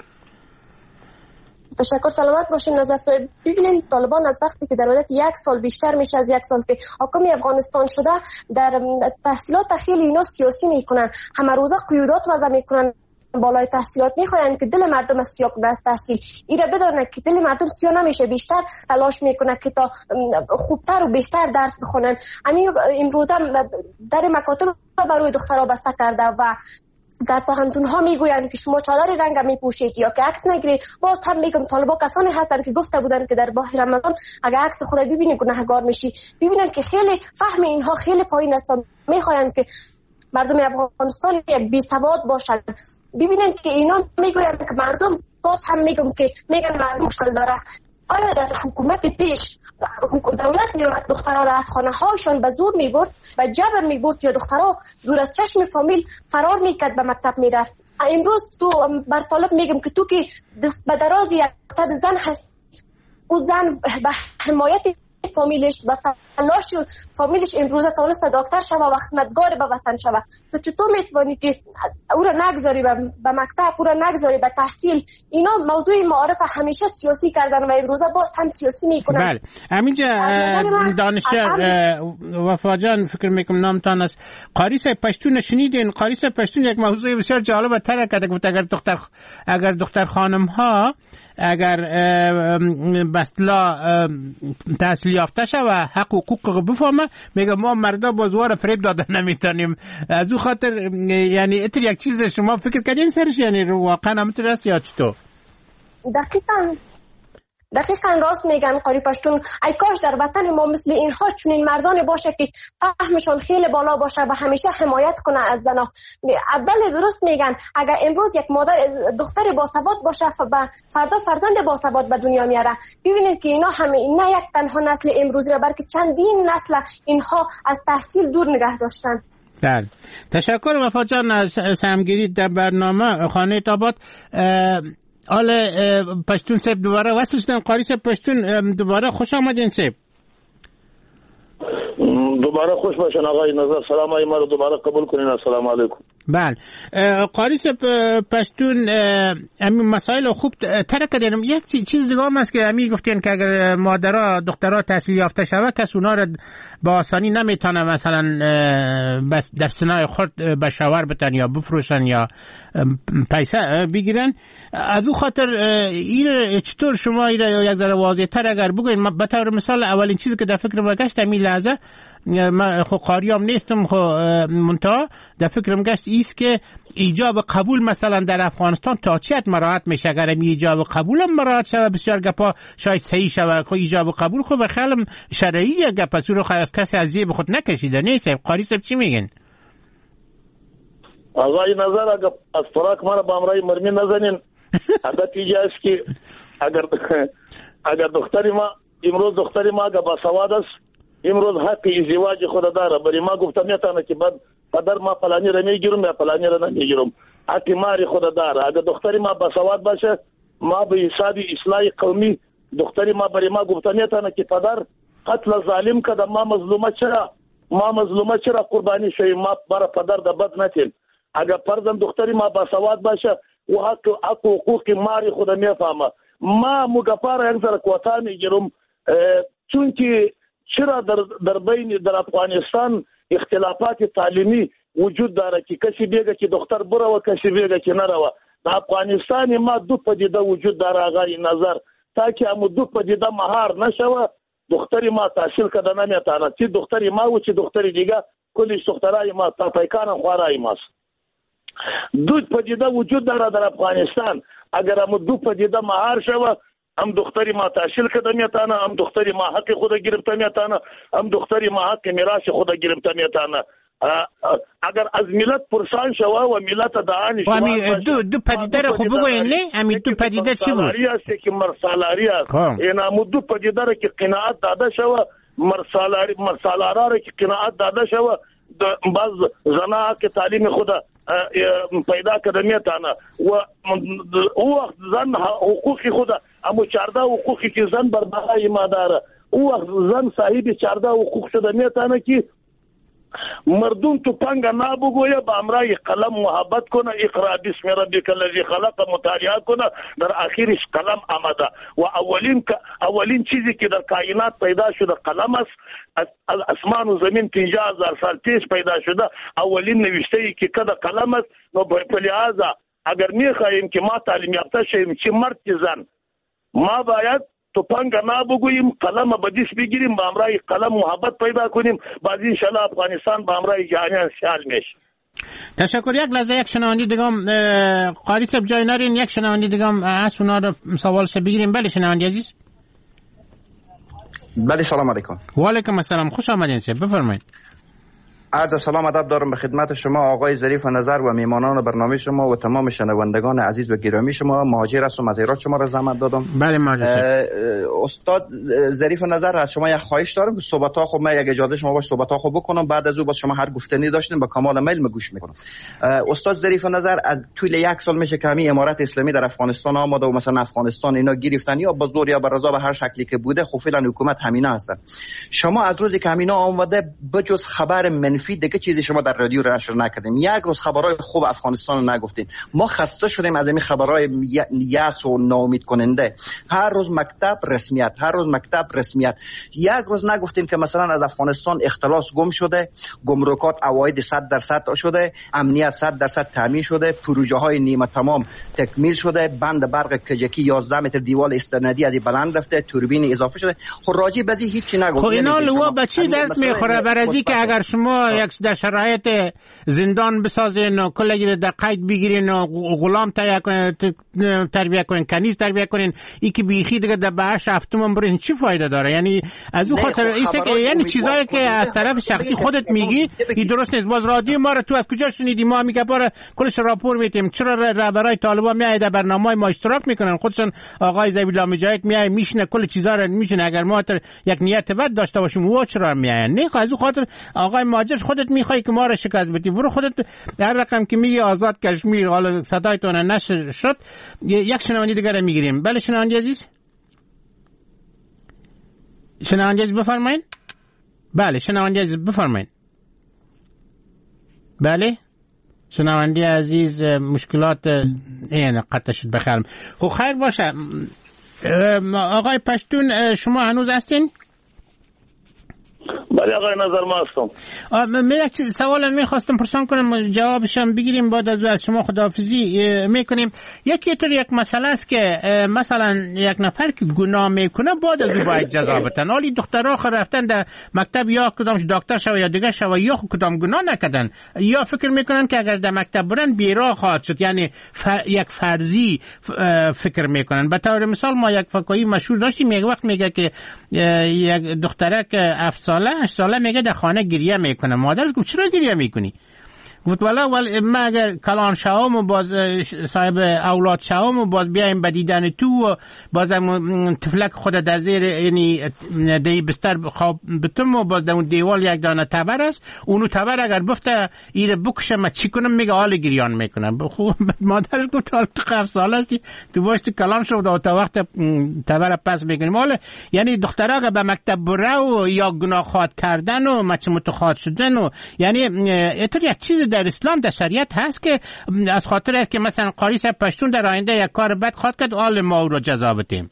تشکر، سلامت باشین. نظر صاحب ببینید طالبان از وقتی که در مدت یک سال بیشتر میشه از یک سال که حاکم افغانستان شده، در تحصیلات خیلی اینا سیاسی میکنن، همه روزه قیودات وضع میکنن بالای تحصیلات، میخواین که دل مردم از سیاه از تحصیل ایره بدانه که دل مردم سیاه نمیشه، بیشتر تلاش میکنه که تا خوبتر و بهتر درس بخونن. همین امروز هم در مکاتب برای دخترها بسته کرده و در پاهنتون ها میگویند که شما چادر رنگ میپوشید یا که عکس نگیرید. باز هم میگم طالبا کسانی هستند که گفته بودند که در ماه رمضان اگر عکس خود ببینید گناهگار میشی. ببینن که خیلی فهم اینها خیلی پایین است، میخواین که مردم افغانستان یک بی سواد باشند. ببینن که اینا میگویند که مردم، باز هم میگم که میگن مردم مشکل داره. آیا در حکومت پیش دولت میومد دخترها را از خانه هایشان به زور میبرد و جبر میبرد یا دخترها دور از چشم فامیل فرار میکرد به مکتب میرفت؟ امروز تو بر طالب میگم که تو که دست به دراز یک دختر زن هست، او زن به حمایت فامیلش و تلاش فامیلش امروزه تونست دکتر شوه و خدمتگار به وطن شوه. تو چطور میتوانی که او را نگذاری به مکتب، او را نگذاری به تحصیل؟ اینا موضوع معارف همیشه سیاسی کردن و امروزه باز هم سیاسی میکنن. بله همینجا دانشجو وفا جان فکر میکنم نامتان است، قاری صاحب پشتون شنیدین؟ قاری صاحب پشتون یک موضوع بسیار جالب تر کرده، گفت اگر دختر اگر دختر خانم ها اگر به اصطلاح تحصیل یافته شه و حق حقوق بفهمه، میگه ما مردا بازوار فریب دادن نمیتونیم. از او خاطر یعنی اتر یک چیز شما فکر کردین سرش، یعنی واقعا همینطور است یا چطور؟ دقیقاً دقیقاً راست میگن قاری پشتون. ای کاش در وطن ما مثل اینها چنین مردان باشه که فهمشون خیلی بالا باشه و همیشه حمایت کنه از زنا. اول درست میگن اگر امروز یک مادر دختر باسواد باشه و فردا فرزند باسواد به دنیا میاره، ببینید که اینا همه نه یک تنها نسل امروزی را بلکه چندین نسل اینها از تحصیل دور نگه داشتن. بله، تشکر وفا جان از سهمگیری در برنامه خانه تابات. حال پشتون صاحب دوباره وصل شدن. قاری صاحب پشتون دوباره خوش آمدین صاحب. دوباره خوش باشن آقای نظر. سلام های ما رو دوباره قبول کنین. السلام علیکم. بله قاری صاحب پشتون همین مسائل خوب ترک کردیم. یک چیز دیگه هم هست که همین گفتین که اگر مادرها دخترها تحصیل یافته شود کس اونا رو با آسانی نمیتونه مثلا بس در سنای خود به شوهر بتن یا بفروشن یا پیسه بگیرن. از او خاطر این چطور شما این یک ذره واضح تر اگر بگوین؟ به طور مثال اولین چیزی که در فکر ما گشت همین لحظه، من خو قاریام نیستم خو منتها در فکرم گشت ایست که ایجاب قبول مثلا در افغانستان تا چه حد مراعات میشه؟ اگر می ایجاب قبول هم مراعات شود بسیار گپا شاید صحیح شود. خو ایجاب قبول خو به خیلی شرعی گپ است، رو از کسی از جیب خود نکشیده. نیست قاری صاحب چی میگن؟ آقای نظر اگر از فراق ما با امرای مرمی نزنین عادت ایجا است که اگر اگر دختری ما امروز دختری ما اگر با سواد است امروز حق ازدواج خود داره، برای ما گفتم میتونه که بعد پدر ما فلانی رو میگیرم یا فلانی رو نمیگیرم، حق ماری خود داره. اگر دختری ما با سواد باشه ما به حساب اصلاح قومی دختری ما برای ما گفتم میتونه که پدر قتل ظالم کده ما مظلومه چرا ما مظلومه چرا قربانی شویم، ما برای پدر د بد نتیم. اگر فرزند دختری ما با سواد باشه و حق حق حقوق ماری خود میفهمه. ما مگفار یک ذره کوتا میگیرم چون که چرا در در بین در افغانستان اختلافات تعلیمی وجود داره که کسی بیگه که دختر بره و کسی بیگه که نره. در افغانستان ما دو پدیده وجود داره آقای نظر، تا که هم دو پدیده مهار نشوه دختری ما تحصیل کده نمیتانه، چی دختری ما و چی دختری دیگه کلیش دخترای ما تا پیکان خوارای ماست. دو پدیده وجود داره در افغانستان. اگر هم دو پدیده مهار شوه هم دختری ما تحصیل کده میتانه، هم دختری ما حق خود گرفته میتانه، هم دختری ما حق میراث خود گرفته میتانه. اگر از ملت پرسان شوه و ملت دعانی شوه و دو دو پدیده رو خوب بگوین نه؟ همین دو پدیده چی بود؟ مرسالاری است که مرسالاری است. این هم دو پدیده رو که قناعت داده شوه مرسالاری مرسالاره رو که قناعت داده شوه بعض زنها که تعلیم خود پیدا کرده میتانه و او وقت زن حقوقی خود اما چارده حقوقی که زن بر بالای ما داره او وقت زن صاحب چارده حقوق شده میتانه که مردم تو پنگ نابگویه با امرای قلم محبت کنه، اقرا بسم ربک الذی خلق مطالعه کنه، در آخرش قلم آمده و اولین اولین چیزی که در کائنات پیدا شده قلم است. از اسمان و زمین پنجاه هزار سال پیش پیدا شده اولین نوشته ای که کده قلم است. و به لحاظا اگر میخواهیم که ما تعلیم یافته شویم چه مرد چه زن ما باید تو پنگ نابگوییم، قلم به دست بگیریم، با امرای قلم محبت پیدا کنیم، بعد انشالله افغانستان با امرای جهانیان سیال میشه. تشکر. یک لحظه یک شنوندی دیگه قاری صاحب جای نرین، یک شنوندی دیگه از اونا رو سوالش بگیریم. بله شنوندی عزیز. بله سلام علیکم. و علیکم السلام، خوش آمدین صاحب، بفرمایید. عرض سلام ادب دارم به خدمت شما آقای ظریف و نظر و میمانان برنامه شما و تمام شنوندگان عزیز و گرامی شما. مهاجر هستم از ایران، شما را زحمت دادم. بله مهاجر. استاد ظریف و نظر از شما یک خواهش دارم که صحبت ها خب من یک اجازه شما باش صحبت ها خب بکنم، بعد از او با شما هر گفتنی داشتیم با کمال میل گوش میکنم. استاد ظریف و نظر از طول یک سال میشه که همین امارت اسلامی در افغانستان آمده و مثلا افغانستان اینا گرفتن یا با زور یا با رضا به هر شکلی که بوده خب فعلا حکومت همینا هستن. شما از روزی که همینا آمده بجز خبر منفی منفی دیگه چیزی شما در رادیو رو نشر نکردیم. یک روز خبرهای خوب افغانستان رو نگفتیم. ما خسته شدیم از این خبرهای یأس و ناامید کننده. هر روز مکتب رسمیت، هر روز مکتب رسمیت. یک روز نگفتیم که مثلا از افغانستان اختلاس گم شده، گمرکات عواید صد درصد شده، امنیت صد درصد تامین شده، پروژه های نیمه تمام تکمیل شده، بند برق کجکی یازده متر دیوال استنادی از بلند رفته، توربین اضافه شده. خب راجع به این هیچ نگفتیم. خب اینا لوا به چی درد میخوره؟ برای که اگر شما یک در شرایط زندان بسازین و کلگی در قید بگیرین و غلام تربیه کنین، کنیز تربیه کنین، ای که بیخی دیگه در بهش هفتم برین، چی فایده داره؟ یعنی از اون خاطر ایسه که یعنی چیزایی که از طرف شخصی خودت میگی این درست نیست. باز رادیو ما رو تو از کجا شنیدی؟ ما میگه بار کلش راپور میتیم. چرا رهبرای طالبان میاد در برنامه‌های ما اشتراک میکنن؟ خودشون آقای زبیلا مجاهد میاد میشنه کل چیزا رو میشنه. اگر ما یک نیت بد داشته باشیم و چرا میاد؟ نه از اون خاطر آقای ماجر خودت میخوای که ما رو شکست بدی. برو خودت هر رقم که میگی آزاد کشمیر حالا صدایتون نشر شد. یک شنونده دیگه میگیریم. بله شنونده عزیز، شنونده عزیز بفرمایید. بله شنونده عزیز بفرمایید. بله شنونده عزیز مشکلات این قطع شد بخیرم. خب خیر باشه. آقای پشتون شما هنوز هستین؟ بله آقای نظر ما هستم. من یک سوال میخواستم پرسان کنم جوابشم بگیریم، بعد از از شما خداحافظی میکنیم. یکی طور یک مسئله است که مثلا یک نفر که گناه میکنه بعد از او باید جزا بدن. حالی دخترها رفتن در مکتب یا کدامش دکتر شو یا دیگه شو یا کدام گناه نکردن، یا فکر میکنن که اگر در مکتب برن بیراه خواهد شد، یعنی ف... یک فرضی فکر میکنن. به طور مثال ما یک فقاهی مشهور داشتیم، یک وقت میگه که یک دخترک هفت ساله هشت ساله میگه در خانه گریه میکنه. مادرش گفت چرا گریه میکنی؟ گفت والا ولی ما اگر کلان شوم و باز صاحب اولاد شوم و باز بیایم به دیدن تو و باز تفلک خود در زیر یعنی دی بستر خواب بتم و باز در اون دیوال یک دانه تبر است، اونو تبر اگر بفته ایره بکشم ما چی کنم؟ میگه حال گریان میکنم. خوب مادرش گفت حال تو هفت ساله هستی تو باشتی کلان شد و تا وقت تبر پس میکنیم. حالا یعنی دخترها که به مکتب بره و یا گناه خواد کردن و مچ متخواد شدن و یعنی اینطور یک چیز در اسلام در شریعت هست که از خاطر که مثلا قاری صاحب پشتون در آینده یک کار بد خواد کرد آل ما او رو جزا بدیم.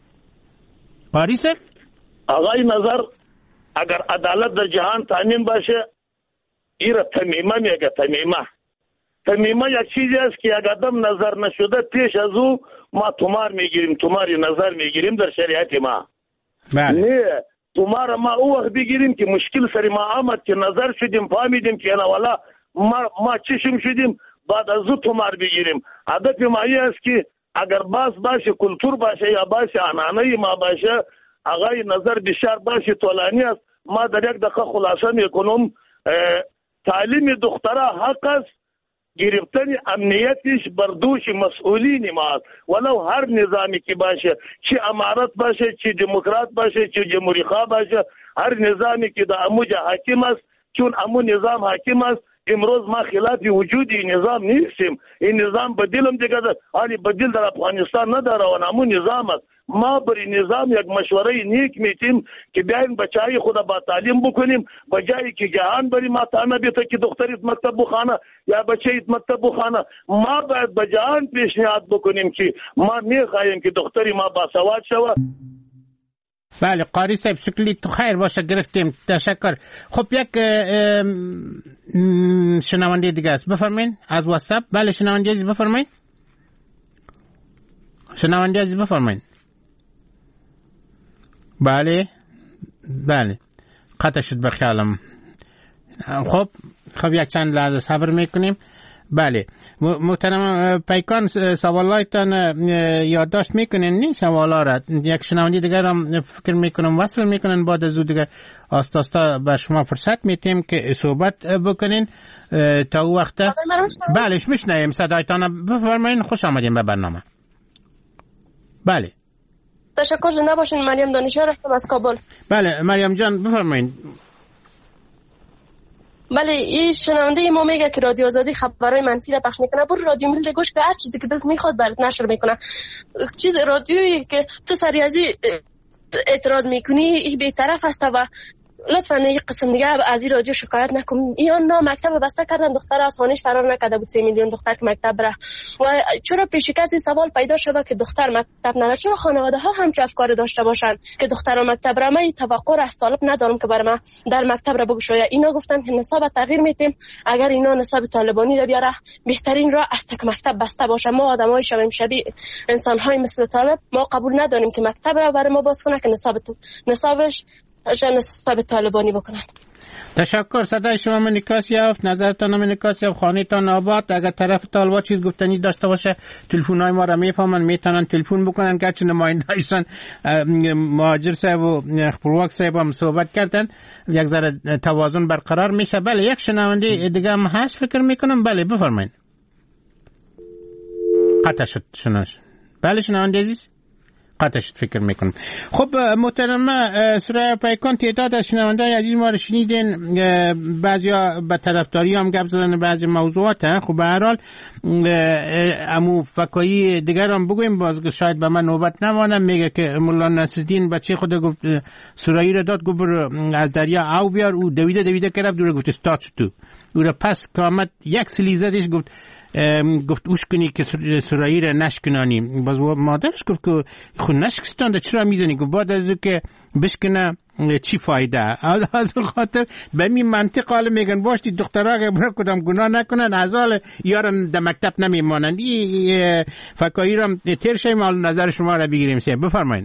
قاری صاحب آقای نظر اگر عدالت در جهان تامین باشه ایره تمیمه میگه. تمیمه تمیمه یک چیزی است که اگر آدم نظر نشده پیش از او ما تومار میگیریم، توماری نظر میگیریم در شریعت ما. بله. نه تومار ما او وقت بگیریم که مشکل سری ما آمد که نظر شدیم فهمیدیم که نه والا ما ما چشم شدیم بعد از او تومار بگیریم. هدف ما است که اگر باز باشه کلتور باشه یا باشه عنعنه ما باشه آقای نظر بسیار باشه طولانی است. ما در یک دقیقه خلاصه میکنم. تعلیم دختره حق است، گرفتن امنیتش بر دوش مسئولین ما است. ولو هر نظامی که باشه، چه امارت باشه، چه دموکرات باشه، چه جمهوری خواه باشه، هر نظامی که در اموج حاکم است، چون امو نظام حاکم است. امروز ما خلاف وجود این نظام نیستیم. این نظام بدیلم دیگه آنی بدیل در افغانستان نداره و امو نظام است. ما بر این نظام یک مشوره نیک میتیم که بیایم بچهای خود با تعلیم بکنیم، بجایی که جهان بری ما تانه بیتا که دختریت مکتب بخانه یا بچهیت مکتب بخانه. ما باید به جهان پیشنهاد بکنیم که ما میخواهیم که دختری ما باسواد شود. بله قاری صاحب شکلی تو خیر باشه، گرفتیم، تشکر. خب یک شنونده دیگه است، بفرمایید از واتساپ. بله شنونده عزیز بفرمایید. شنونده عزیز بفرمایید. بله بله قطع شد بخیالم. خب خب یک چند لحظه صبر میکنیم. بله محترم پیکان سوالایتان یادداشت میکنین نی سوالا را؟ یک شنونده دیگر هم فکر میکنم وصل میکنن، بعد از او دیگه آستا آستا بر شما فرصت میتیم که صحبت بکنین تا او وقت. بله میشنویم صدایتان، بفرمایین. خوش آمدین به برنامه. بله تشکر. زنده باشین. مریم دانشیار هستم از کابل. بله مریم جان بفرمایین. بله این شنونده ما میگه که رادیو آزادی خبرهای منفی را پخش میکنه. برو رادیو ملی گوش که هر چیزی که دلت میخواد برات نشر میکنه. چیز رادیویی که تو سریازی اعتراض میکنی این بی‌طرف است و لطفا این قسم دیگه از این رادیو شکایت نکن. یا نه مکتب بسته کردن، دختر از خانه‌اش فرار نکرده بود، سه میلیون دختر که مکتب بره. و چرا پیش کسی سوال پیدا شده که دختر مکتب نره؟ چرا خانواده ها هم چه افکار داشته باشن که دختر مکتب بره؟ من توقع از طالب ندارم که برای من در مکتب را بگشاید. اینا گفتن که نصاب تغییر میتیم، اگر اینا نصاب طالبانی را بیاره بهترین راه است که مکتب بسته باشه. ما آدمای شبیه شبیه انسان های مثل طالب ما قبول نداریم که مکتب را برای ما باز کنه که نصاب نصابش نصاب طالبانی بکنن. تشکر. صدای شما من نکاس یافت، نظرتان من نکاس یافت، خانه‌تان آباد. اگر طرف طالبا چیز گفتنی داشته باشه تلفن‌های ما را میفهمن، میتونن تلفن بکنن. گرچه نماینده‌ایشان مهاجر صاحب و خپلواک صاحب هم صحبت کردن، یک ذره توازن برقرار میشه. بله یک شنونده دیگه هم هست فکر میکنم. بله بفرمایید. قطع شد شناش. بله شنونده عزیز قطع شد فکر میکنم. خب محترمه سرای پیکان، تعداد از شنونده‌های عزیز ما رو شنیدین، بعضیا به طرفداری هم گپ زدن بعضی موضوعات. خب به هر حال امو فکایی دیگر هم بگویم، باز شاید به من نوبت نمانه. میگه که مولا نصرالدین بچه خود گفت سرایی رو داد، گفت از دریا او بیار. او دویده دویده که رفت دوره گفت استاد شد تو. او رو پس کامت یک سلی زدش، گفت گفت اوش کنی که سرایی را نشکنانی. باز مادرش گفت که خود نشکستانده چرا میزنی؟ گفت بعد از که بشکنه چی فایده؟ از خاطر به می منطق حال میگن باشتی دخترها که برای کدام گناه نکنن از حال یارن در مکتب نمیمانند. این فکایی را تیر شیم. حال نظر شما را بگیریم. سیم بفرمایید.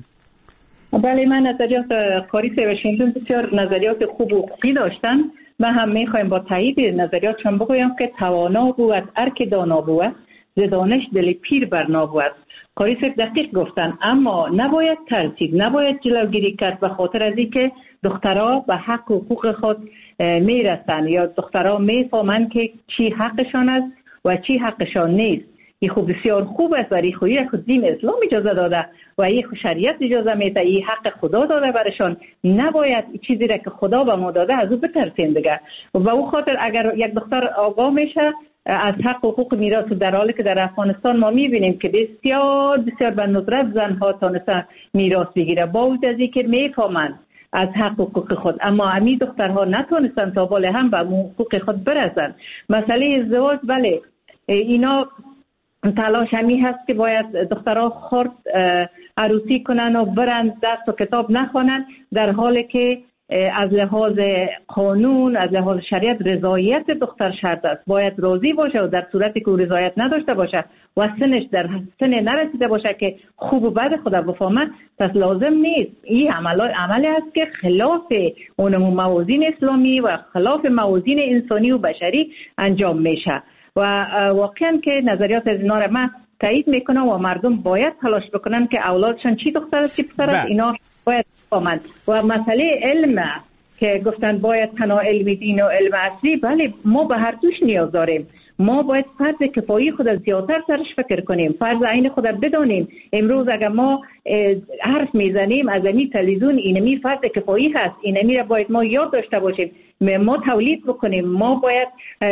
بله من نظریات کاری سیوشیندون بسیار نظریات خوب و خوبی داشتن. من هم میخوایم با تایید نظریاتشون بگویم که توانا بود ارک دانا بود، زدانش دل پیر برنا بود. قاری صاحب دقیق گفتن، اما نباید ترسید، نباید جلوگیری کرد به خاطر از اینکه دخترها به حق و حقوق خود میرسن یا دخترها میفهمن که چی حقشان است و چی حقشان نیست. این خوب بسیار خوب است، ولی خویی خود دین اسلام اجازه داده و این شریعت اجازه میده، این حق خدا داده برشان. نباید چیزی را که خدا به ما داده از او بترسیم دیگه. و او خاطر اگر یک دختر آگاه میشه از حق و حقوق میراث، در حالی که در افغانستان ما میبینیم که بسیار بسیار به ندرت زنها تانستن میراث بگیره با وجود از اینکه میفهمن از حق و حقوق خود، اما امی دخترها نتونستن تا بالا هم به حقوق خود برسن. مسئله ازدواج، بله اینا تلاش همی هست که باید دخترها خرد عروسی کنن و برن دست و کتاب نخوانن، در حالی که از لحاظ قانون از لحاظ شریعت رضایت دختر شرط است. باید راضی باشه و در صورتی که او رضایت نداشته باشه و سنش در سن نرسیده باشه که خوب و بد خدا بفهمه، پس لازم نیست. این عمل عملی است که خلاف اون موازین اسلامی و خلاف موازین انسانی و بشری انجام میشه و واقعا که نظریات از اینا را من تایید میکنم و مردم باید تلاش بکنن که اولادشان چی دختر است چی پسر است اینا باید بفهمند. و مسئله علم که گفتن باید تنها علم دین و علم اصلی، بله ما به هر دوش نیاز داریم. ما باید فرض کفایی خود زیادتر سرش فکر کنیم، فرض عین خود بدانیم. امروز اگر ما حرف میزنیم از این تلویزیون اینمی فرض کفایی هست، اینمی را باید ما یاد داشته باشیم، ما تولید بکنیم. ما باید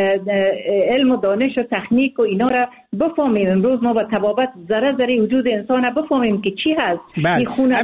علم و دانش و تکنیک و اینا را بفهمیم. امروز ما با تبابت ذره ذره وجود انسان را بفهمیم که چی هست. این خونه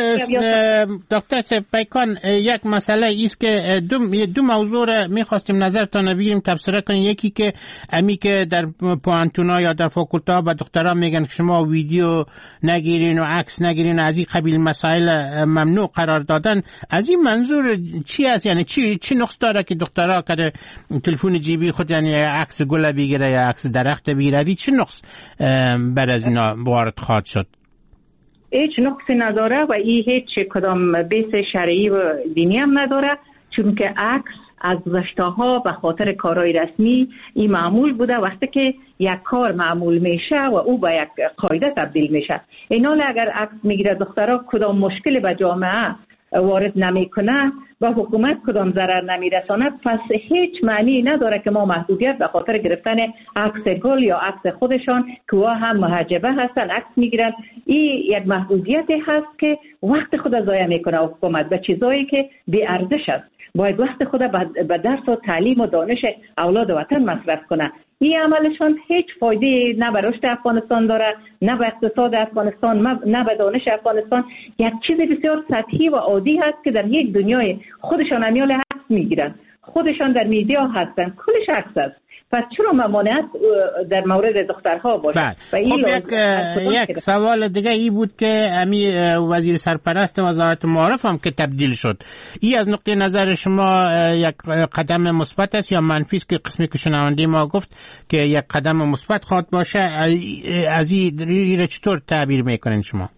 دکتر پیکان یک مسئله ایست که دو, دو موضوع را میخواستیم نظرتان بگیریم تبصره کنیم. یکی که امی که در پوانتونا یا در فاکولتا به دخترها میگن که شما ویدیو نگیرین و عکس نگیرین، از این قبیل مسائل ممنوع قرار دادن. از این منظور چی است؟ یعنی چی چی نقص داره که دخترها که تلفن جیبی خود یعنی عکس گل بگیره یا عکس درخت بگیره، چه نقص بر از اینا وارد خواهد شد؟ هیچ نقصی نداره و این هیچ کدام بیس شرعی و دینی هم نداره، چون که عکس از گذشته‌ها به خاطر کارهای رسمی این معمول بوده. وقتی که یک کار معمول میشه و او به یک قاعده تبدیل میشه، اینال اگر عکس میگیره دخترها کدام مشکل به جامعه وارد نمیکنه و حکومت کدام ضرر نمیرساند، پس هیچ معنی نداره که ما محدودیت به خاطر گرفتن عکس گل یا عکس خودشان که وا هم محجبه هستن عکس میگیرن. این یک محدودیتی هست که وقت خود ضایع میکنه حکومت به چیزایی که بی ارزش است. باید وقت خود به درس و تعلیم و دانش اولاد وطن مصرف کنه. این عملشان هیچ فایده نه به رشد افغانستان داره، نه به اقتصاد افغانستان، نه به دانش افغانستان. یک چیز بسیار سطحی و عادی هست که در یک دنیای خودشان امیال عکس میگیرن، خودشان در میدیا هستن، کلش عکس است. پس چرا ممانعت در مورد دخترها باشه؟ خب یک, یک سوال دیگه ای بود که امی وزیر سرپرست وزارت معارف هم که تبدیل شد، این از نقطه نظر شما یک قدم مثبت است یا منفی است که قسمی که شنونده ما گفت که یک قدم مثبت خواهد باشه؟ از این چطور تعبیر میکنین شما؟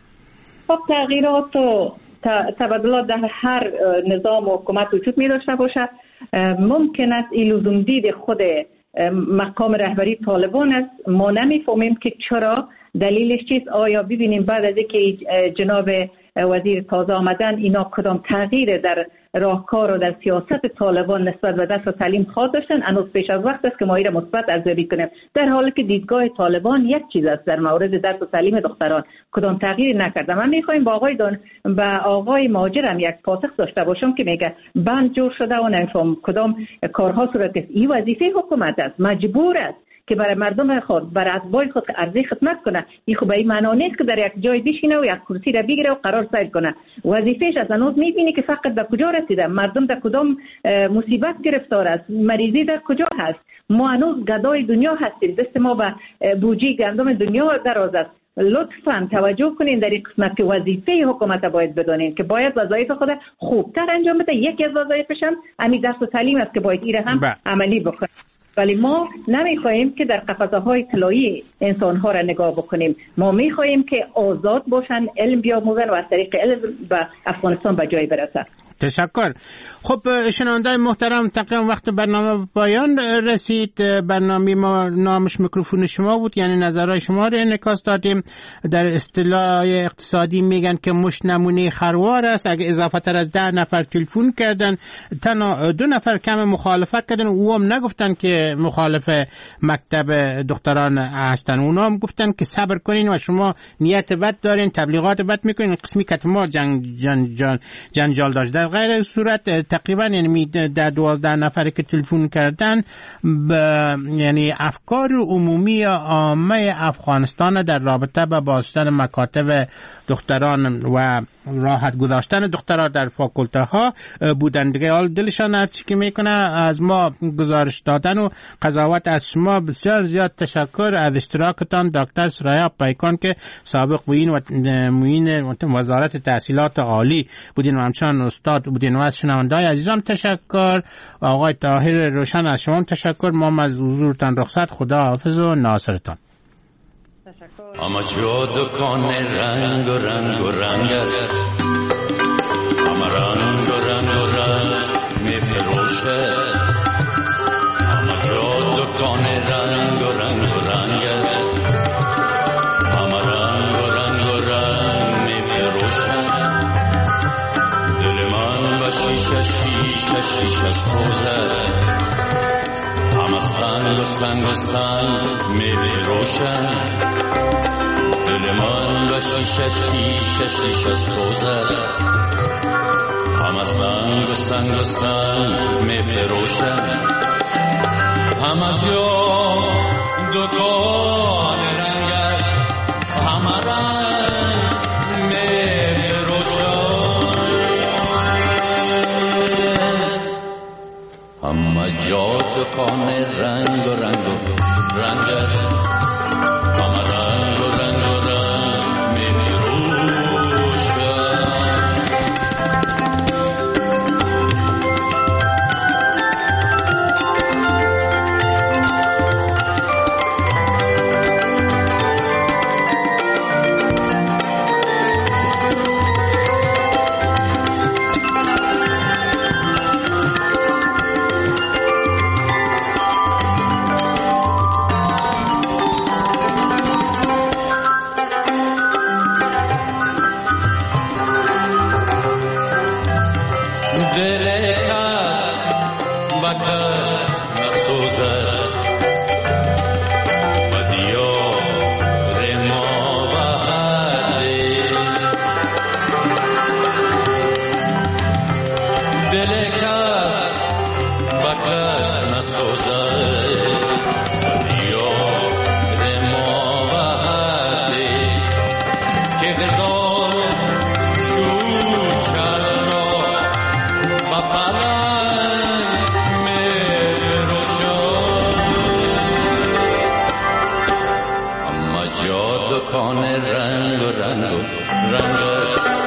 خب تغییرات و تبدلات در هر نظام و حکومت وجود می داشته باشه. ممکن است این لزوم دید خود مقام رهبری طالبان است. ما نمیفهمیم که چرا، دلیلش چیست. آیا ببینیم بعد از اینکه جناب وزیر تازه آمدن اینا کدام تغییر در راهکار و در سیاست طالبان نسبت به درس و تعلیم خواهد داشتن؟ هنوز پیش از وقت است که ما این مثبت ارزیابی کنیم، در حالی که دیدگاه طالبان یک چیز است در مورد درس و تعلیم دختران، کدام تغییری نکرده. من میخوایم با آقای دان با آقای مهاجرم یک پاسخ داشته باشم که میگه بند جور شده و نمیفهم کدام کارها صورت گرفت. این وظیفه حکومت است، مجبور است که برای مردم خود، برای اتباع خود ارزی خدمت کنه. این خب این معنا نیست که در یک جای بشینه و یک کرسی را بگیره و قرار سیر کنه. وظیفه‌اش از هنوز میبینی که فقط به کجا رسیده، مردم در کدام مصیبت گرفتار است، مریضی در کجا هست. ما هنوز گدای دنیا هستیم، دست ما به بوجی گندم دنیا دراز است. لطفاً توجه کنین در این قسمت که وظیفه حکومت باید بدانین که باید وظایف خود خوبتر انجام بده. یکی از وظایفش هم همین درس و تعلیم است که باید این هم عملی بکنه. ولی ما نمیخواهیم که در قفسه های طلایی انسان ها را نگاه بکنیم. ما میخواهیم که آزاد باشن، علم بیاموزن و از طریق علم به افغانستان به جای برسن. تشکر. خب شنوندگان محترم، تقریبا وقت برنامه پایان رسید. برنامه ما نامش میکروفون شما بود، یعنی نظرهای شما رو انعکاس دادیم. در اصطلاح اقتصادی میگن که مشت نمونه خروار است. اگه اضافه تر از ده نفر تلفن کردن، تنها دو نفر کم مخالفت کردن، او هم نگفتن که مخالف مکتب دختران هستن، اونا هم گفتن که صبر کنین و شما نیت بد دارین، تبلیغات بد میکنین، قسمی که ما جنگ جن جن جنجال داشت. در غیر صورت تقریبا یعنی در دوازده نفر که تلفن کردن یعنی افکار عمومی عامه افغانستان در رابطه با بازداشتن مکاتب دختران و راحت گذاشتن دخترها در فاکولته ها بودن دیگه. حال دلشان هرچی که میکنه از ما گزارش دادن و قضاوت از شما. بسیار زیاد تشکر از اشتراکتان دکتر سرایا پیکان که سابق معین و معین وزارت تحصیلات عالی بودین و همچنان استاد بودین. و از شنونده‌های عزیزم تشکر. آقای طاهر روشن از شما تشکر. ما از حضورتان رخصت. خدا حافظ و ناصرتان. اما جا دکان رنگ و رنگ و رنگ است، اما رنگ و رنگ و رنگ می فروشه. اما جا دکان رنگ و رنگ و رنگ است، اما رنگ و رنگ و رنگ می فروشه. دل من و شیشه شیشه شیشه سوزه، اما سنگ و سنگ و سنگ می فروشه. دل من و شیشه شیشه شیشه سوزه، همه سنگ و سنگ و سنگ می فروشن. همه جا دکان رنگ است، همه رنگ می فروشن. همه جا دکان رنگ و رنگ و رنگ است، همه رنگ و رنگ و رنگ می فروشن. دکان رنگ و رنگ و رنگ است